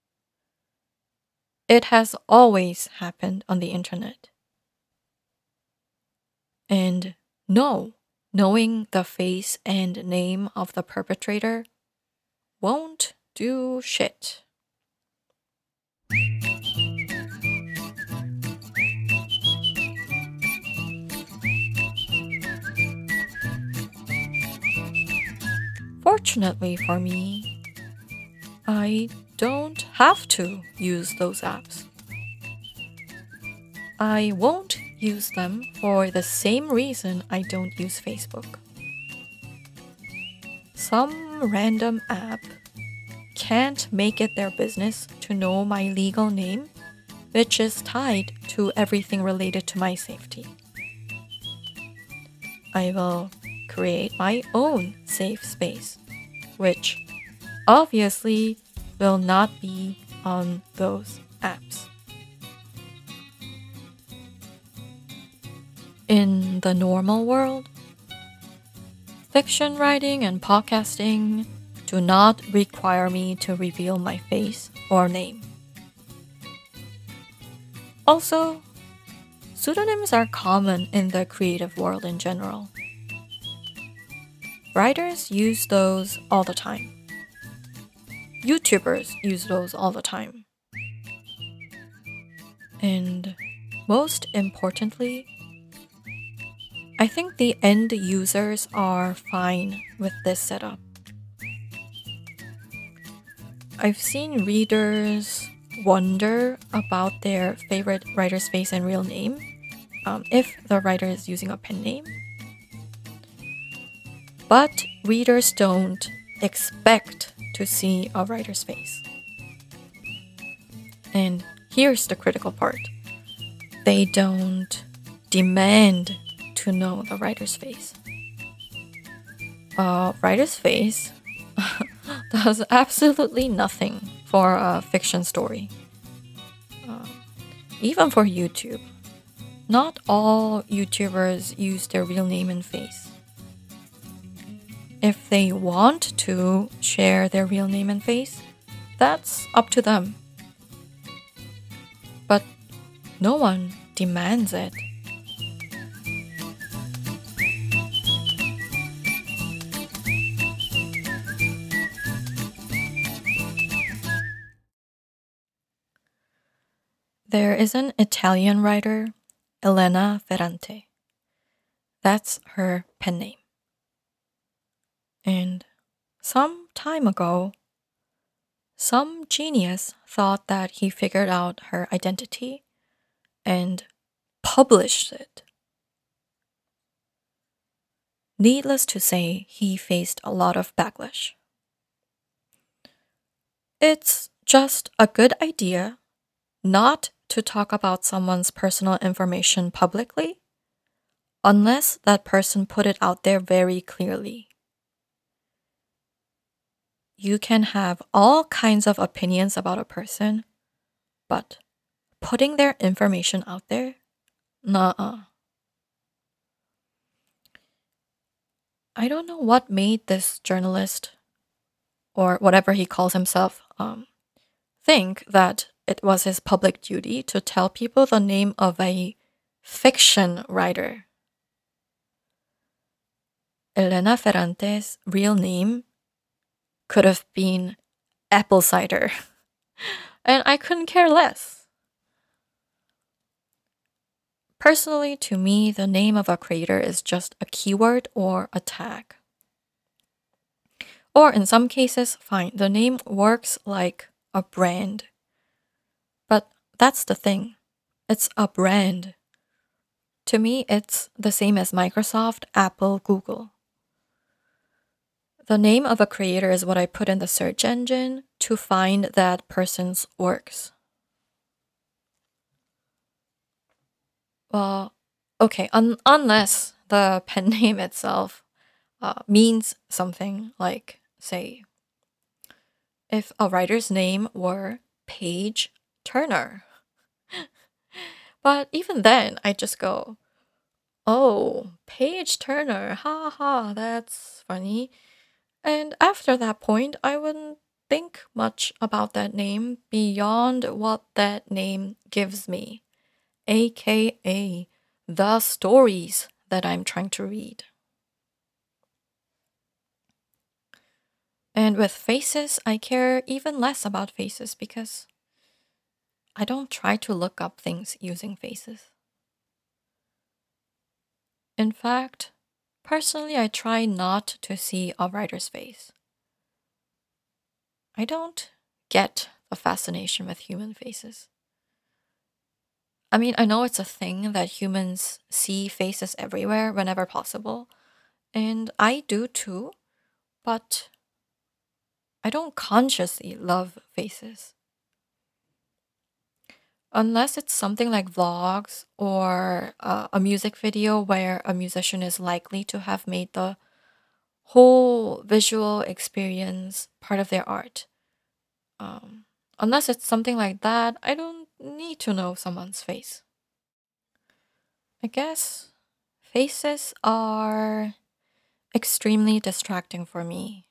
It has always happened on the internet. And no, knowing the face and name of the perpetrator won't do shit. Fortunately for me, I don't have to use those apps. I won't use them for the same reason I don't use Facebook. Some random app can't make it their business to know my legal name, which is tied to everything related to my safety. I will create my own safe space, which obviously will not be on those apps. In the normal world, fiction writing and podcasting do not require me to reveal my face or name. Also, pseudonyms are common in the creative world in general. Writers use those all the time. YouTubers use those all the time. And most importantly, I think the end users are fine with this setup. I've seen readers wonder about their favorite writer's face and real name, if the writer is using a pen name. But readers don't expect to see a writer's face. And here's the critical part. They don't demand to know the writer's face. A writer's face does absolutely nothing for a fiction story. Even for YouTube. Not all YouTubers use their real name and face. If they want to share their real name and face, that's up to them. But no one demands it. There is an Italian writer, Elena Ferrante. That's her pen name. And some time ago, some genius thought that he figured out her identity and published it. Needless to say, he faced a lot of backlash. It's just a good idea not to talk about someone's personal information publicly unless that person put it out there very clearly. You can have all kinds of opinions about a person, but putting their information out there? Nuh-uh. I don't know what made this journalist, or whatever he calls himself, think that it was his public duty to tell people the name of a fiction writer. Elena Ferrante's real name could have been apple cider, and I couldn't care less. Personally, to me, the name of a creator is just a keyword or a tag. Or in some cases, fine, the name works like a brand. But that's the thing. It's a brand. To me, it's the same as Microsoft, Apple, Google. The name of a creator is what I put in the search engine to find that person's works. Well, okay, unless the pen name itself means something like, say, if a writer's name were Page Turner. But even then, I just go, oh, Page Turner, ha ha, that's funny. And after that point, I wouldn't think much about that name beyond what that name gives me, aka the stories that I'm trying to read. And with faces, I care even less about faces because I don't try to look up things using faces. In fact, personally, I try not to see a writer's face. I don't get the fascination with human faces. I mean, I know it's a thing that humans see faces everywhere whenever possible, and I do too, but I don't consciously love faces. Unless it's something like vlogs or a music video where a musician is likely to have made the whole visual experience part of their art. Um, Unless it's something like that, I don't need to know someone's face. I guess faces are extremely distracting for me.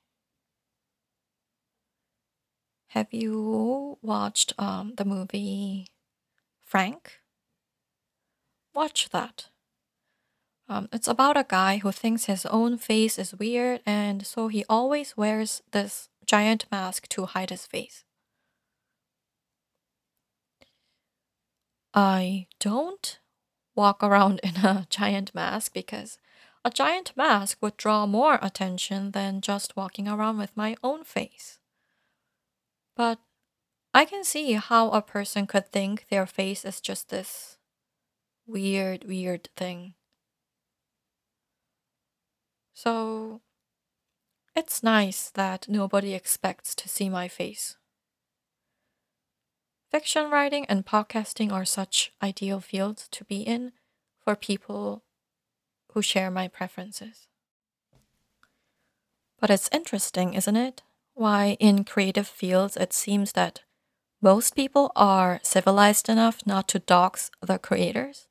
Have you watched the movie Frank? Watch that. It's about a guy who thinks his own face is weird, and so he always wears this giant mask to hide his face. I don't walk around in a giant mask because a giant mask would draw more attention than just walking around with my own face. But I can see how a person could think their face is just this weird thing. So it's nice that nobody expects to see my face. Fiction writing and podcasting are such ideal fields to be in for people who share my preferences. But it's interesting, isn't it? Why in creative fields it seems that most people are civilized enough not to dox the creators?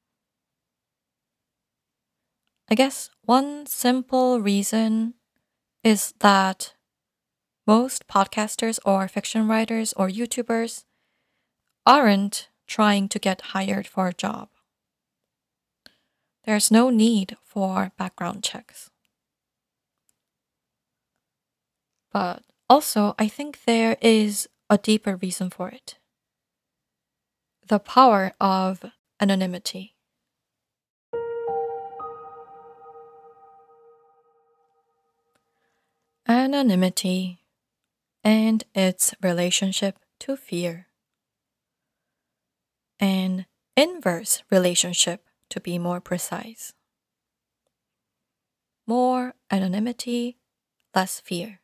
I guess one simple reason is that most podcasters or fiction writers or YouTubers aren't trying to get hired for a job. There's no need for background checks. But also, I think there is a deeper reason for it: the power of anonymity. Anonymity and its relationship to fear. An inverse relationship, to be more precise. More anonymity, less fear.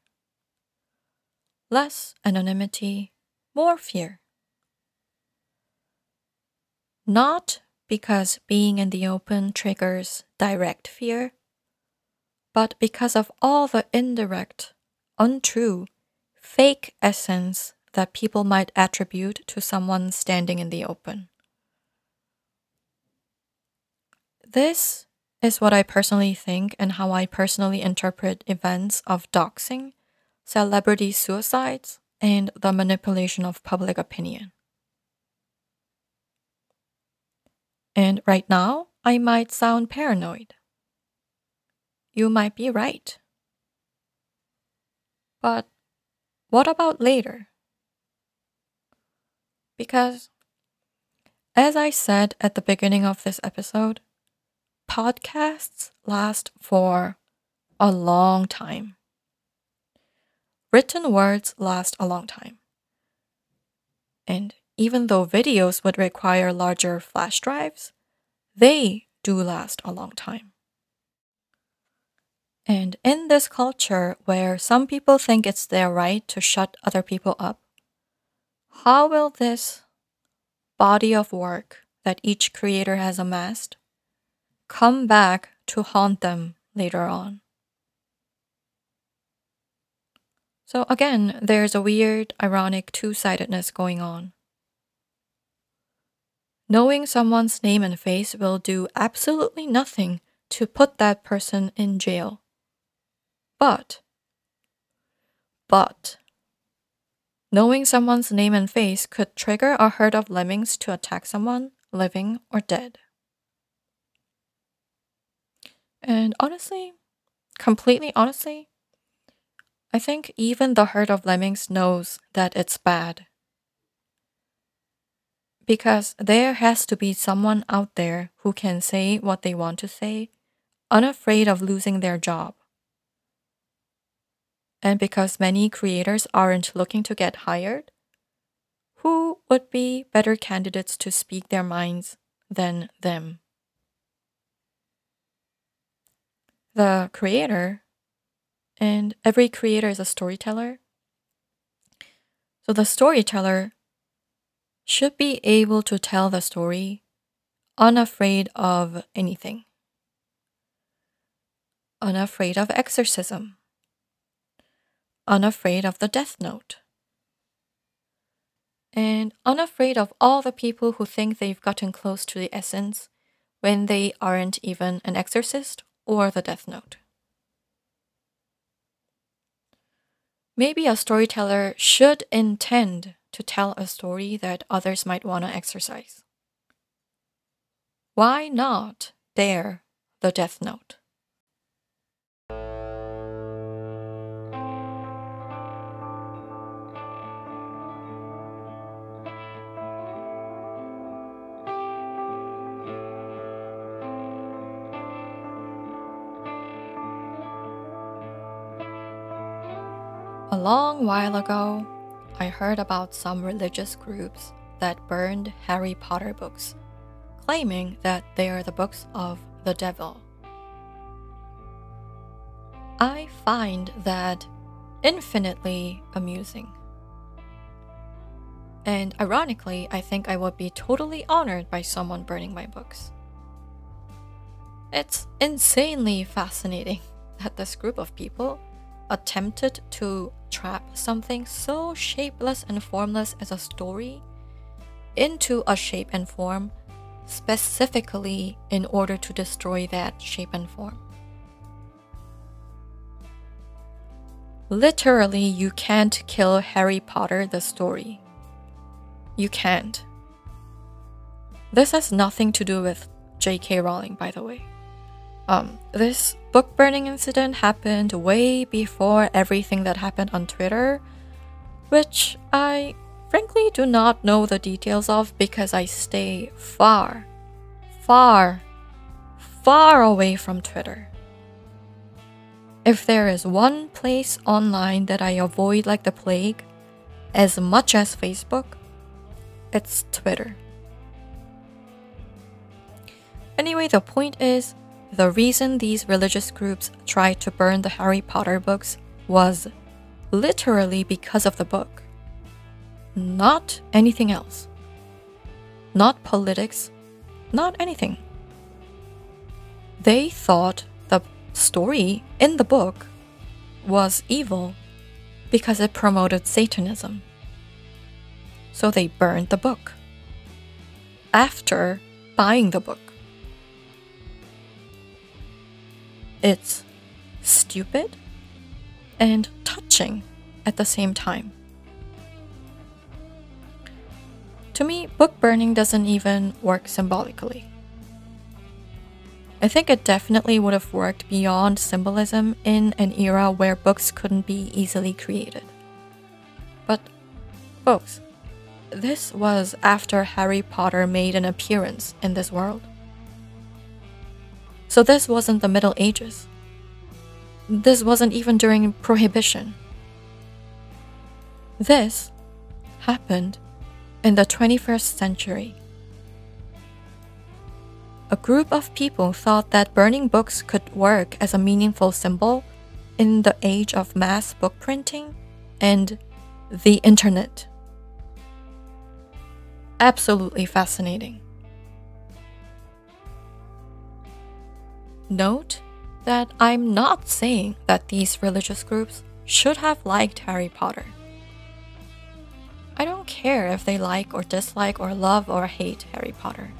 Less anonymity, more fear. Not because being in the open triggers direct fear, but because of all the indirect, untrue, fake essence that people might attribute to someone standing in the open. This is what I personally think and how I personally interpret events of doxing, celebrity suicides, and the manipulation of public opinion. And right now, I might sound paranoid. You might be right. But what about later? Because, as I said at the beginning of this episode, podcasts last for a long time. Written words last a long time. And even though videos would require larger flash drives, they do last a long time. And in this culture where some people think it's their right to shut other people up, how will this body of work that each creator has amassed come back to haunt them later on? So again, there's a weird, ironic two-sidedness going on. Knowing someone's name and face will do absolutely nothing to put that person in jail. But, knowing someone's name and face could trigger a herd of lemmings to attack someone, living or dead. And honestly, completely honestly, I think even the herd of lemmings knows that it's bad. Because there has to be someone out there who can say what they want to say, unafraid of losing their job. And because many creators aren't looking to get hired, who would be better candidates to speak their minds than them? The creator, and every creator is a storyteller. So the storyteller should be able to tell the story unafraid of anything. Unafraid of exorcism. Unafraid of the Death Note. And unafraid of all the people who think they've gotten close to the essence when they aren't even an exorcist or the Death Note. Maybe a storyteller should intend to tell a story that others might want to exercise. Why not dare the Death Note? A long while ago, I heard about some religious groups that burned Harry Potter books, claiming that they are the books of the devil. I find that infinitely amusing. And ironically, I think I would be totally honored by someone burning my books. It's insanely fascinating that this group of people attempted to trap something so shapeless and formless as a story into a shape and form specifically in order to destroy that shape and form. Literally, you can't kill Harry Potter the story. You can't. This has nothing to do with J.K. Rowling, by the way. This book burning incident happened way before everything that happened on Twitter, which I frankly do not know the details of because I stay far away from Twitter. If there is one place online that I avoid like the plague, as much as Facebook, it's Twitter. Anyway, the point is, the reason these religious groups tried to burn the Harry Potter books was literally because of the book. Not anything else. Not politics. Not anything. They thought the story in the book was evil because it promoted Satanism. So they burned the book after buying the book. It's stupid and touching at the same time. To me, book burning doesn't even work symbolically. I think it definitely would have worked beyond symbolism in an era where books couldn't be easily created. But, folks, this was after Harry Potter made an appearance in this world. So this wasn't the Middle Ages. This wasn't even during Prohibition. This happened in the 21st century. A group of people thought that burning books could work as a meaningful symbol in the age of mass book printing and the internet. Absolutely fascinating. Note that I'm not saying that these religious groups should have liked Harry Potter. I don't care if they like or dislike or love or hate Harry Potter.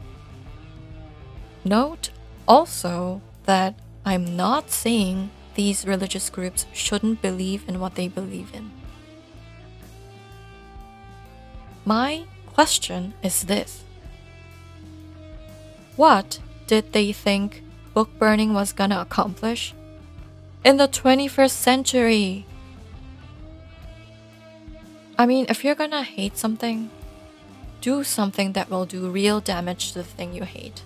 Note also that I'm not saying these religious groups shouldn't believe in what they believe in. My question is this: what did they think book burning was gonna accomplish in the 21st century? I mean, if you're gonna hate something, do something that will do real damage to the thing you hate.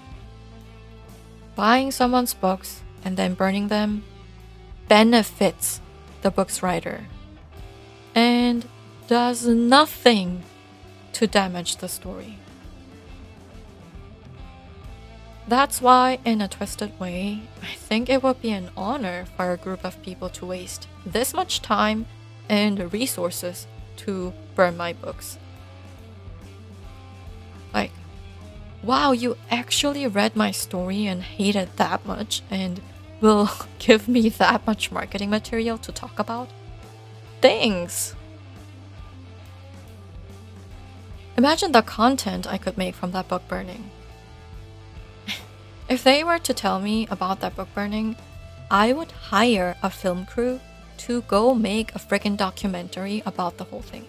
Buying someone's books and then burning them benefits the book's writer and does nothing to damage the story. That's why, in a twisted way, I think it would be an honor for a group of people to waste this much time and resources to burn my books. Like, wow, you actually read my story and hate it that much and will give me that much marketing material to talk about? Thanks! Imagine the content I could make from that book burning. If they were to tell me about that book burning, I would hire a film crew to go make a friggin' documentary about the whole thing.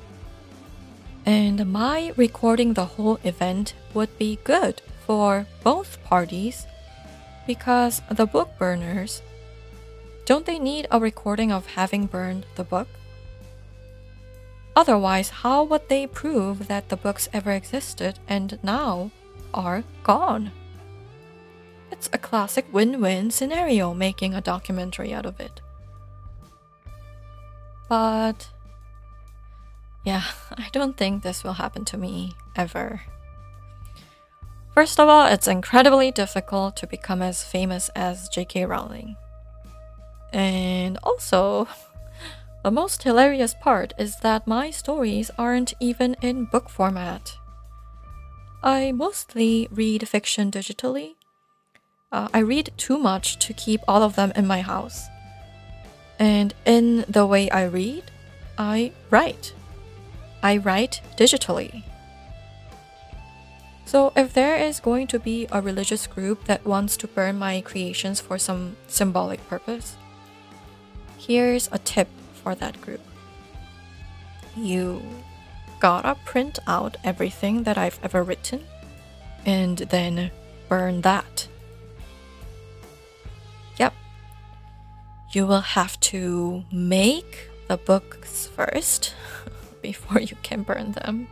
And my recording the whole event would be good for both parties because the book burners, don't they need a recording of having burned the book? Otherwise, how would they prove that the books ever existed and now are gone? It's a classic win-win scenario making a documentary out of it. But yeah, I don't think this will happen to me ever. First of all, it's incredibly difficult to become as famous as J.K. Rowling. And also, the most hilarious part is that my stories aren't even in book format. I mostly read fiction digitally. I read too much to keep all of them in my house. And in the way I read, I write. I write digitally. So if there is going to be a religious group that wants to burn my creations for some symbolic purpose, here's a tip for that group. You gotta print out everything that I've ever written and then burn that. Yep. You will have to make the books first before you can burn them.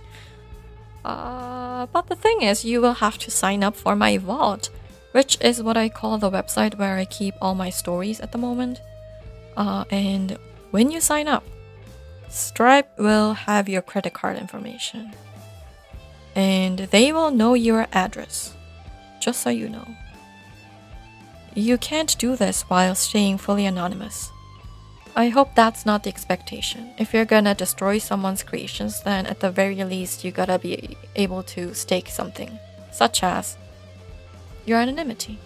But the thing is, you will have to sign up for my vault, which is what I call the website where I keep all my stories at the moment. And when you sign up, Stripe will have your credit card information. And they will know your address, just so you know. You can't do this while staying fully anonymous. I hope that's not the expectation. If you're gonna destroy someone's creations, then at the very least you gotta be able to stake something, such as your anonymity.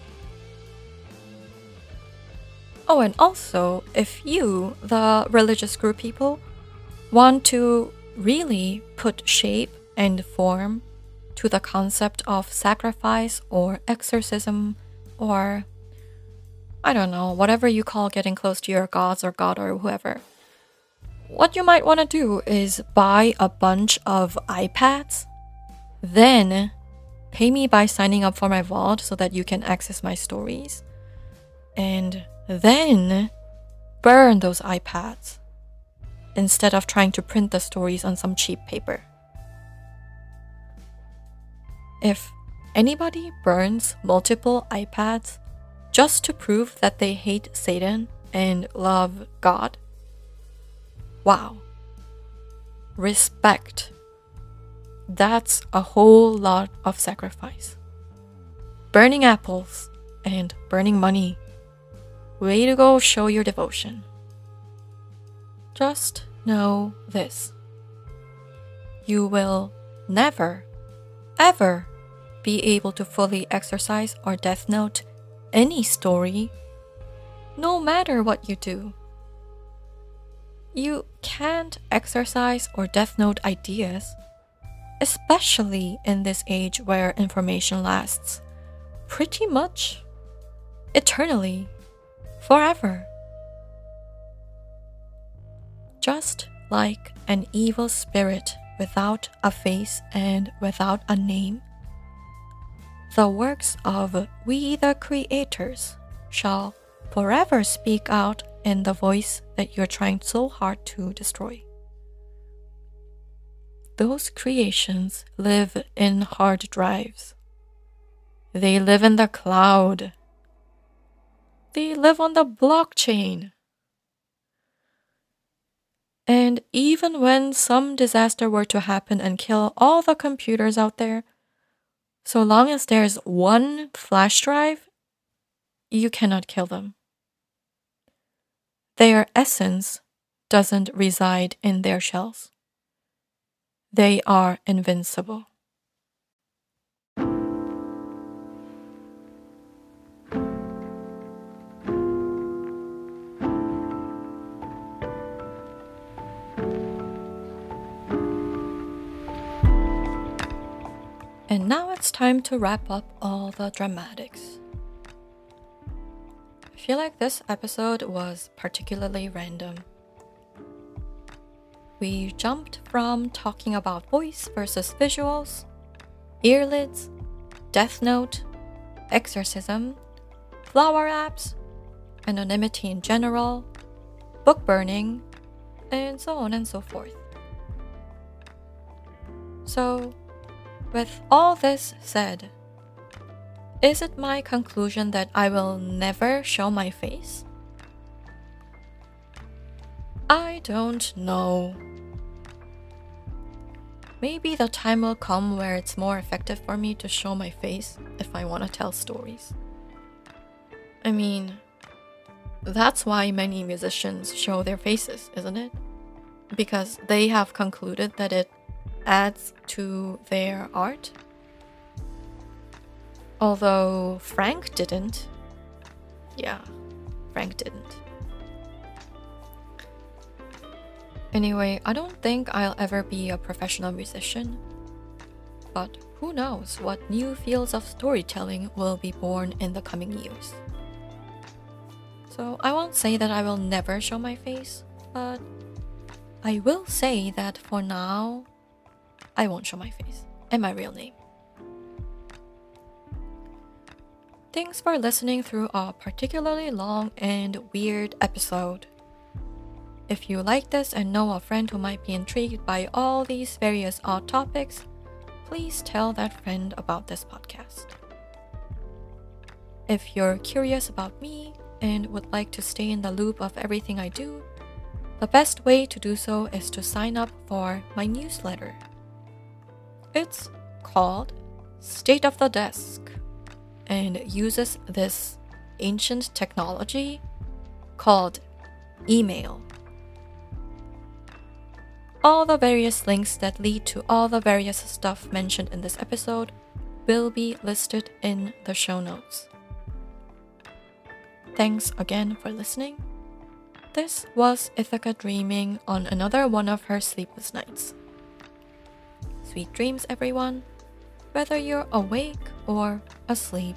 Oh, and also, if you, the religious group people, want to really put shape and form to the concept of sacrifice or exorcism or I don't know, whatever you call getting close to your gods or God or whoever. What you might want to do is buy a bunch of iPads, then pay me by signing up for my vault so that you can access my stories, and then burn those iPads instead of trying to print the stories on some cheap paper. If anybody burns multiple iPads just to prove that they hate Satan and love God, wow. Respect. That's a whole lot of sacrifice. Burning apples and burning money. Way to go, show your devotion. Just know this. You will never, ever be able to fully exercise or death note any story, no matter what you do, You can't exercise or Death Note ideas, especially in this age where information lasts pretty much eternally, forever. Just like an evil spirit without a face and without a name, the works of we the creators shall forever speak out in the voice that you're trying so hard to destroy. Those creations live in hard drives. They live in the cloud. They live on the blockchain. And even when some disaster were to happen and kill all the computers out there, so long as there's one flash drive, you cannot kill them. Their essence doesn't reside in their shells. They are invincible. And now it's time to wrap up all the dramatics. I feel like this episode was particularly random. We jumped from talking about voice versus visuals, earlids, Death Note, exorcism, flower apps, anonymity in general, book burning, and so on and so forth. So, with all this said, is it my conclusion that I will never show my face? I don't know. Maybe the time will come where it's more effective for me to show my face if I want to tell stories. I mean, that's why many musicians show their faces, isn't it? Because they have concluded that it adds to their art. Although Frank didn't. Yeah, Frank didn't. Anyway, I don't think I'll ever be a professional musician. But who knows what new fields of storytelling will be born in the coming years. So I won't say that I will never show my face, but I will say that for now, I won't show my face and my real name. Thanks for listening through a particularly long and weird episode. If you like this and know a friend who might be intrigued by all these various odd topics, please tell that friend about this podcast. If you're curious about me and would like to stay in the loop of everything I do, the best way to do so is to sign up for my newsletter. It's called State of the Desk and uses this ancient technology called email. All the various links that lead to all the various stuff mentioned in this episode will be listed in the show notes. Thanks again for listening. This was Ithaca dreaming on another one of her sleepless nights. Sweet dreams, everyone, whether you're awake or asleep.